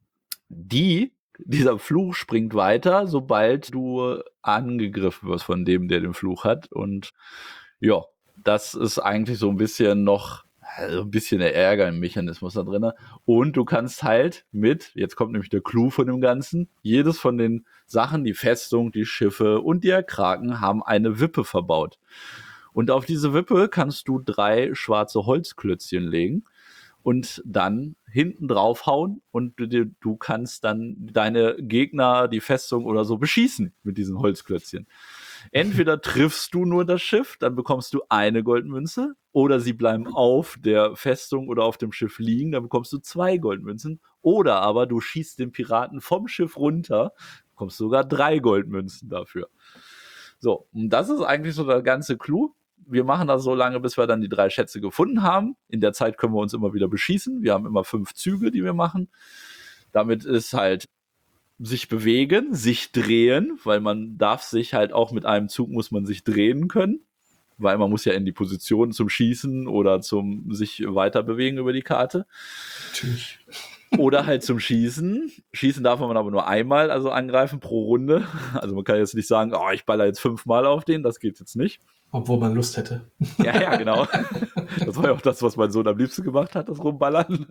Die, dieser Fluch springt weiter, sobald du angegriffen wirst von dem, der den Fluch hat. Und ja, das ist eigentlich so ein bisschen noch also ein bisschen der Ärgermechanismus da drin. Und du kannst halt mit, jetzt kommt nämlich der Clou von dem Ganzen, jedes von den Sachen, die Festung, die Schiffe und die Kraken haben eine Wippe verbaut. Und auf diese Wippe kannst du drei schwarze Holzklötzchen legen und dann hinten draufhauen und du, du kannst dann deine Gegner, die Festung oder so beschießen mit diesen Holzklötzchen. Entweder triffst du nur das Schiff, dann bekommst du eine Goldmünze, oder sie bleiben auf der Festung oder auf dem Schiff liegen, dann bekommst du zwei Goldmünzen, oder aber du schießt den Piraten vom Schiff runter, bekommst sogar drei Goldmünzen dafür. So, und das ist eigentlich so der ganze Clou. Wir machen das so lange, bis wir dann die drei Schätze gefunden haben. In der Zeit können wir uns immer wieder beschießen. Wir haben immer fünf Züge, die wir machen. Damit ist halt sich bewegen, sich drehen, weil man darf sich halt auch mit einem Zug muss man sich drehen können, weil man muss ja in die Position zum Schießen oder zum sich weiter bewegen über die Karte. Natürlich. Oder halt zum Schießen. Schießen darf man aber nur einmal, also angreifen pro Runde. Also man kann jetzt nicht sagen, oh, ich baller jetzt fünfmal auf den, das geht jetzt nicht. Obwohl man Lust hätte. Ja, ja, genau. Das war ja auch das, was mein Sohn am liebsten gemacht hat, das Rumballern.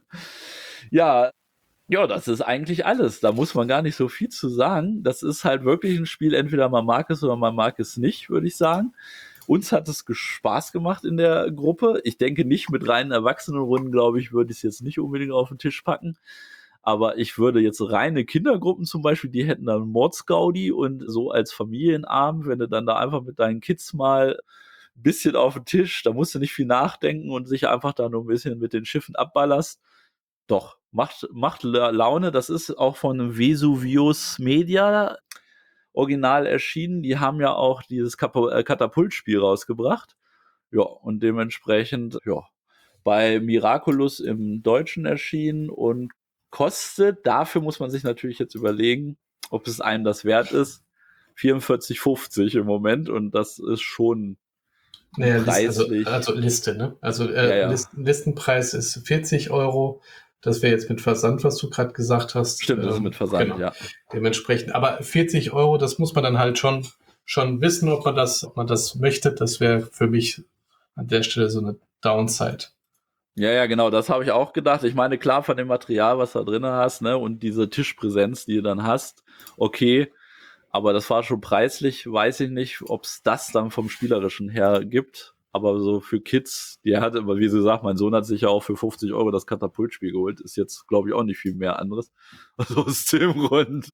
Ja, ja, das ist eigentlich alles. Da muss man gar nicht so viel zu sagen. Das ist halt wirklich ein Spiel, entweder man mag es oder man mag es nicht, würde ich sagen. Uns hat es Spaß gemacht in der Gruppe. Ich denke nicht mit reinen Erwachsenenrunden, glaube ich, würde ich es jetzt nicht unbedingt auf den Tisch packen. Aber ich würde jetzt reine Kindergruppen zum Beispiel, die hätten dann Mordsgaudi und so als Familienabend, wenn du dann da einfach mit deinen Kids mal ein bisschen auf den Tisch, da musst du nicht viel nachdenken und sich einfach da nur ein bisschen mit den Schiffen abballerst. Doch, macht, macht Laune. Das ist auch von Vesuvius Media original erschienen. Die haben ja auch dieses Katapultspiel rausgebracht. Ja, und dementsprechend, ja, bei Miraculous im Deutschen erschienen und kostet, dafür muss man sich natürlich jetzt überlegen, ob es einem das wert ist, vierundvierzig fünfzig im Moment und das ist schon Naja, preislich. Also, also Liste, ne? Also äh, Ja, ja. Listen, Listenpreis ist vierzig Euro. Das wäre jetzt mit Versand, was du gerade gesagt hast. Stimmt, das ist mit Versand, genau. ja. Dementsprechend. Aber vierzig Euro, das muss man dann halt schon, schon wissen, ob man das, ob man das möchte. Das wäre für mich an der Stelle so eine Downside. Ja, ja, genau, das habe ich auch gedacht. Ich meine, klar, von dem Material, was da drin hast, ne, und diese Tischpräsenz, die du dann hast, okay, Aber das war schon preislich, weiß ich nicht, ob es das dann vom Spielerischen her gibt. Aber so für Kids, die hat immer, wie sie sagt, mein Sohn hat sich ja auch für fünfzig Euro das Katapultspiel geholt. Ist jetzt, glaube ich, auch nicht viel mehr anderes. Also aus dem Grund.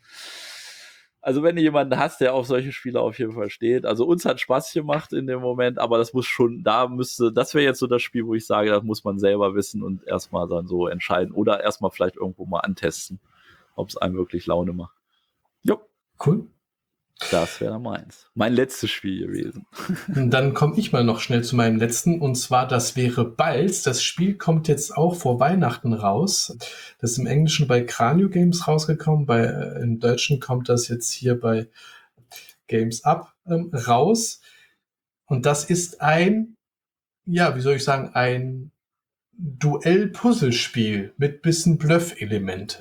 Also wenn du jemanden hast, der auf solche Spiele auf jeden Fall steht. Also uns hat Spaß gemacht in dem Moment, aber das muss schon, da müsste, das wäre jetzt so das Spiel, wo ich sage, das muss man selber wissen und erstmal dann so entscheiden. Oder erstmal vielleicht irgendwo mal antesten, ob es einem wirklich Laune macht. Jo. Cool. Das wäre meins. Mein letztes Spiel gewesen. Dann komme ich mal noch schnell zu meinem letzten, und zwar, das wäre Balz. Das Spiel kommt jetzt auch vor Weihnachten raus. Das ist im Englischen bei Cranio Games rausgekommen, bei, äh, im Deutschen kommt das jetzt hier bei Games Up ähm, raus. Und das ist ein, ja, wie soll ich sagen, ein Duell-Puzzlespiel mit bisschen Bluff-Elemente.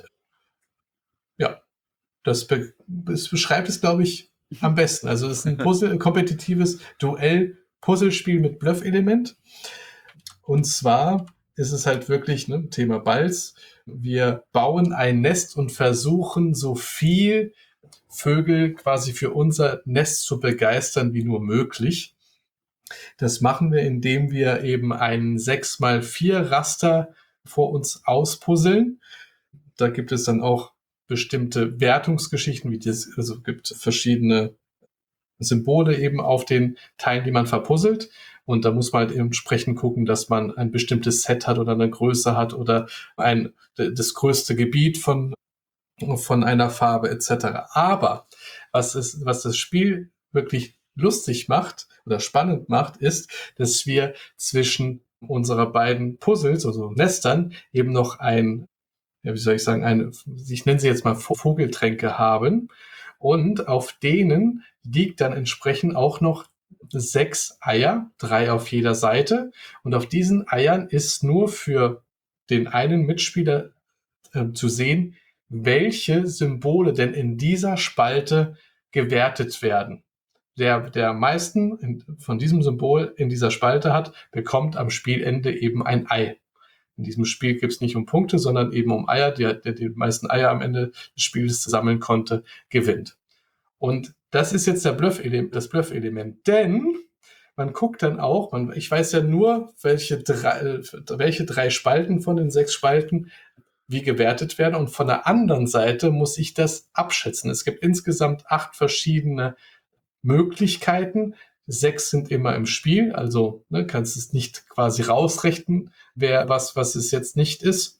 Ja, das, be- das beschreibt es, glaube ich, am besten. Also es ist ein Puzzle, ein kompetitives Duell-Puzzlespiel mit Bluff-Element. Und zwar ist es halt wirklich, ne, Thema Balz. Wir bauen ein Nest und versuchen, so viel Vögel quasi für unser Nest zu begeistern wie nur möglich. Das machen wir, indem wir eben einen sechs mal vier Raster vor uns auspuzzeln. Da gibt es dann auch bestimmte Wertungsgeschichten, wie das, also gibt verschiedene Symbole eben auf den Teilen, die man verpuzzelt. Und da muss man halt entsprechend gucken, dass man ein bestimmtes Set hat oder eine Größe hat oder ein, das größte Gebiet von, von einer Farbe et cetera. Aber was, ist, was das Spiel wirklich lustig macht oder spannend macht, ist, dass wir zwischen unserer beiden Puzzles, also Nestern, eben noch ein, ja, wie soll ich sagen, eine, ich nenne sie jetzt mal Vogeltränke haben. Und auf denen liegt dann entsprechend auch noch sechs Eier, drei auf jeder Seite. Und auf diesen Eiern ist nur für den einen Mitspieler äh, zu sehen, welche Symbole denn in dieser Spalte gewertet werden. Der, der am meisten in, von diesem Symbol in dieser Spalte hat, bekommt am Spielende eben ein Ei. In diesem Spiel geht es nicht um Punkte, sondern eben um Eier. Der, der die meisten Eier am Ende des Spiels sammeln konnte, gewinnt. Und das ist jetzt der Bluff-Element, das Bluff-Element. Denn man guckt dann auch, man, ich weiß ja nur, welche drei, welche drei Spalten von den sechs Spalten wie gewertet werden. Und von der anderen Seite muss ich das abschätzen. Es gibt insgesamt acht verschiedene Möglichkeiten. Sechs sind immer im Spiel, also ne, kannst es nicht quasi rausrechnen, wer was, was es jetzt nicht ist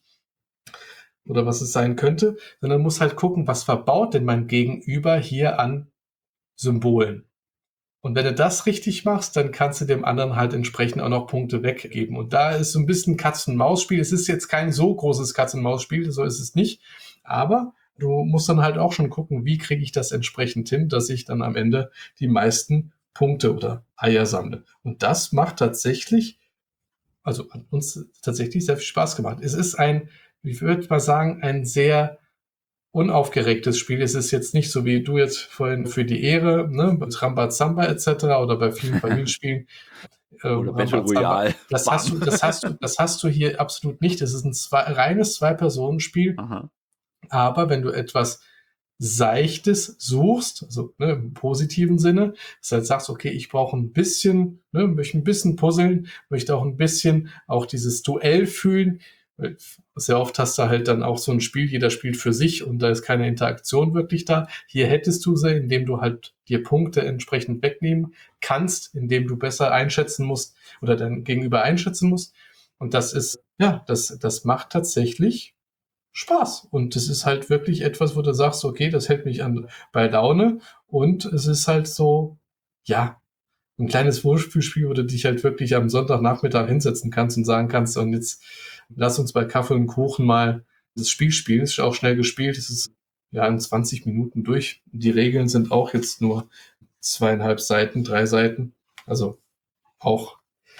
oder was es sein könnte, sondern muss halt gucken, was verbaut denn mein Gegenüber hier an Symbolen. Und wenn du das richtig machst, dann kannst du dem anderen halt entsprechend auch noch Punkte weggeben. Und da ist so ein bisschen Katz-und-Maus-Spiel. Es ist jetzt kein so großes Katz-und-Maus-Spiel, so ist es nicht. Aber du musst dann halt auch schon gucken, wie kriege ich das entsprechend hin, dass ich dann am Ende die meisten Punkte oder Eier sammle. Und das macht tatsächlich, also an uns tatsächlich sehr viel Spaß gemacht. Es ist ein, ich würde mal sagen, ein sehr unaufgeregtes Spiel. Es ist jetzt nicht so, wie du jetzt vorhin für die Ehre, ne, Rambazamba et cetera oder bei vielen Familienspielen. Ähm, oder Battle Royale. Das hast du, das hast du, das hast du hier absolut nicht. Es ist ein zwei, reines Zwei-Personen-Spiel. Aha. Aber wenn du etwas Seichtes suchst, also ne, im positiven Sinne, dass du halt sagst, okay, ich brauche ein bisschen, ne, möchte ein bisschen puzzeln, möchte auch ein bisschen auch dieses Duell fühlen. Sehr oft hast du halt dann auch so ein Spiel, jeder spielt für sich und da ist keine Interaktion wirklich da. Hier hättest du sie, indem du halt dir Punkte entsprechend wegnehmen kannst, indem du besser einschätzen musst oder dein Gegenüber einschätzen musst. Und das ist, ja, das, das macht tatsächlich Spaß. Und das ist halt wirklich etwas, wo du sagst, okay, das hält mich an bei Laune. Und es ist halt so, ja, ein kleines Wohlfühlspiel, wo du dich halt wirklich am Sonntagnachmittag hinsetzen kannst und sagen kannst, und jetzt lass uns bei Kaffee und Kuchen mal das Spiel spielen. Es ist auch schnell gespielt. Es ist ja in zwanzig Minuten durch. Die Regeln sind auch jetzt nur zweieinhalb Seiten, drei Seiten. Also auch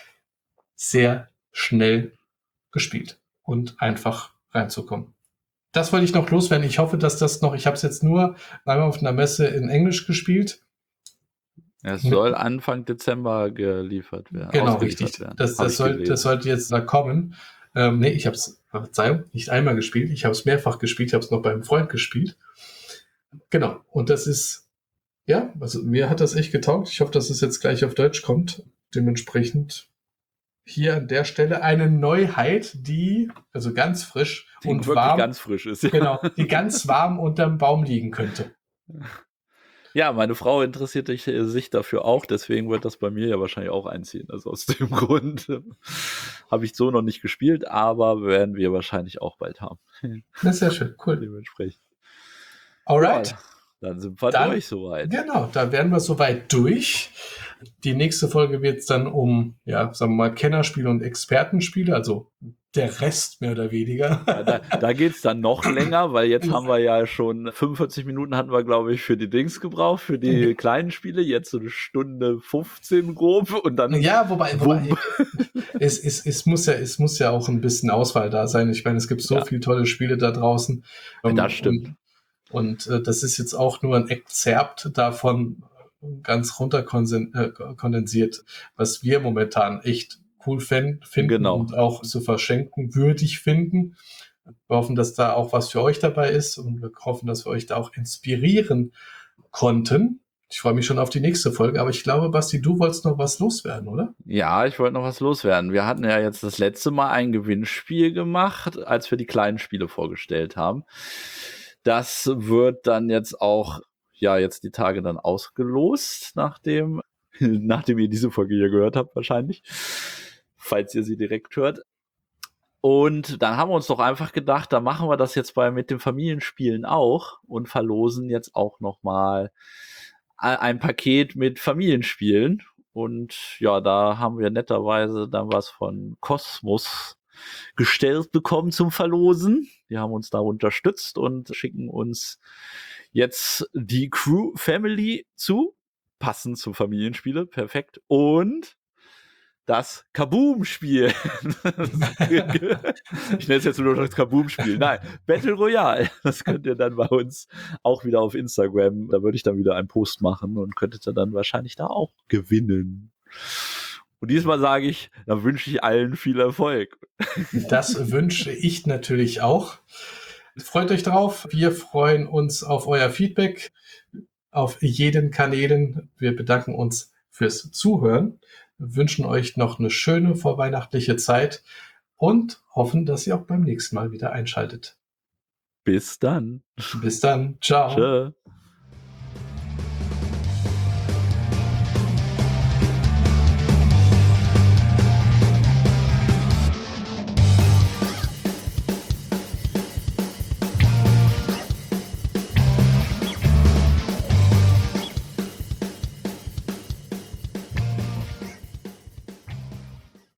sehr schnell gespielt und einfach reinzukommen. Das wollte ich noch loswerden. Ich hoffe, dass das noch, ich habe es jetzt nur einmal auf einer Messe in Englisch gespielt. Es soll Anfang Dezember geliefert werden. Genau, richtig. Werden. Das, das, soll, das sollte jetzt da kommen. Ähm, nee, ich habe es, Verzeihung, nicht einmal gespielt. Ich habe es mehrfach gespielt. Ich habe es noch beim Freund gespielt. Genau. Und das ist Ja, also mir hat das echt getaugt. Ich hoffe, dass es jetzt gleich auf Deutsch kommt. Dementsprechend hier an der Stelle eine Neuheit, die also ganz frisch Die und wirklich warm, ganz frisch ist. Ja. genau, die ganz warm unterm Baum liegen könnte. Ja, meine Frau interessiert sich dafür auch, deswegen wird das bei mir ja wahrscheinlich auch einziehen. Also aus dem Grund habe ich so noch nicht gespielt, aber werden wir wahrscheinlich auch bald haben. Das ist sehr schön, cool. Dementsprechend. Alright. Ja, dann sind wir Dann, durch soweit. Genau, da werden wir soweit durch. Die nächste Folge wird es dann um, ja, sagen wir mal, Kennerspiele und Expertenspiele, also der Rest mehr oder weniger. Ja, da da geht es dann noch länger, weil jetzt haben wir ja schon fünfundvierzig Minuten hatten wir, glaube ich, für die Dings gebraucht, für die kleinen Spiele. Jetzt so eine Stunde fünfzehn grob und dann. Ja, wobei, wobei es, es, es, muss ja, es muss ja auch ein bisschen Auswahl da sein. Ich meine, es gibt so Ja. viele tolle Spiele da draußen. Das stimmt. Und, und äh, das ist jetzt auch nur ein Exzerpt davon, ganz runter kondensiert, was wir momentan echt cool finden Genau. und auch zu verschenken würdig finden. Wir hoffen, dass da auch was für euch dabei ist und wir hoffen, dass wir euch da auch inspirieren konnten. Ich freue mich schon auf die nächste Folge, aber ich glaube, Basti, du wolltest noch was loswerden, oder? Ja, ich wollte noch was loswerden. Wir hatten ja jetzt das letzte Mal ein Gewinnspiel gemacht, als wir die kleinen Spiele vorgestellt haben. Das wird dann jetzt auch, ja, jetzt die Tage dann ausgelost, nachdem, nachdem ihr diese Folge hier gehört habt, wahrscheinlich. Falls ihr sie direkt hört. Und dann haben wir uns doch einfach gedacht, da machen wir das jetzt bei mit den Familienspielen auch und verlosen jetzt auch nochmal ein Paket mit Familienspielen. Und ja, da haben wir netterweise dann was von Kosmos gestellt bekommen zum Verlosen. Die haben uns da unterstützt und schicken uns jetzt die Crew Family zu, passend zum Familienspiele, perfekt. Und das Kaboom-Spiel. Ich nenne es jetzt nur noch das Kaboom-Spiel. Nein, Battle Royale. Das könnt ihr dann bei uns auch wieder auf Instagram. Da würde ich dann wieder einen Post machen und könntet ihr dann wahrscheinlich da auch gewinnen. Und diesmal sage ich, da wünsche ich allen viel Erfolg. Das wünsche ich natürlich auch. Freut euch drauf. Wir freuen uns auf euer Feedback auf jeden Kanälen. Wir bedanken uns fürs Zuhören, wünschen euch noch eine schöne vorweihnachtliche Zeit und hoffen, dass ihr auch beim nächsten Mal wieder einschaltet. Bis dann. Bis dann. Ciao. Tschö.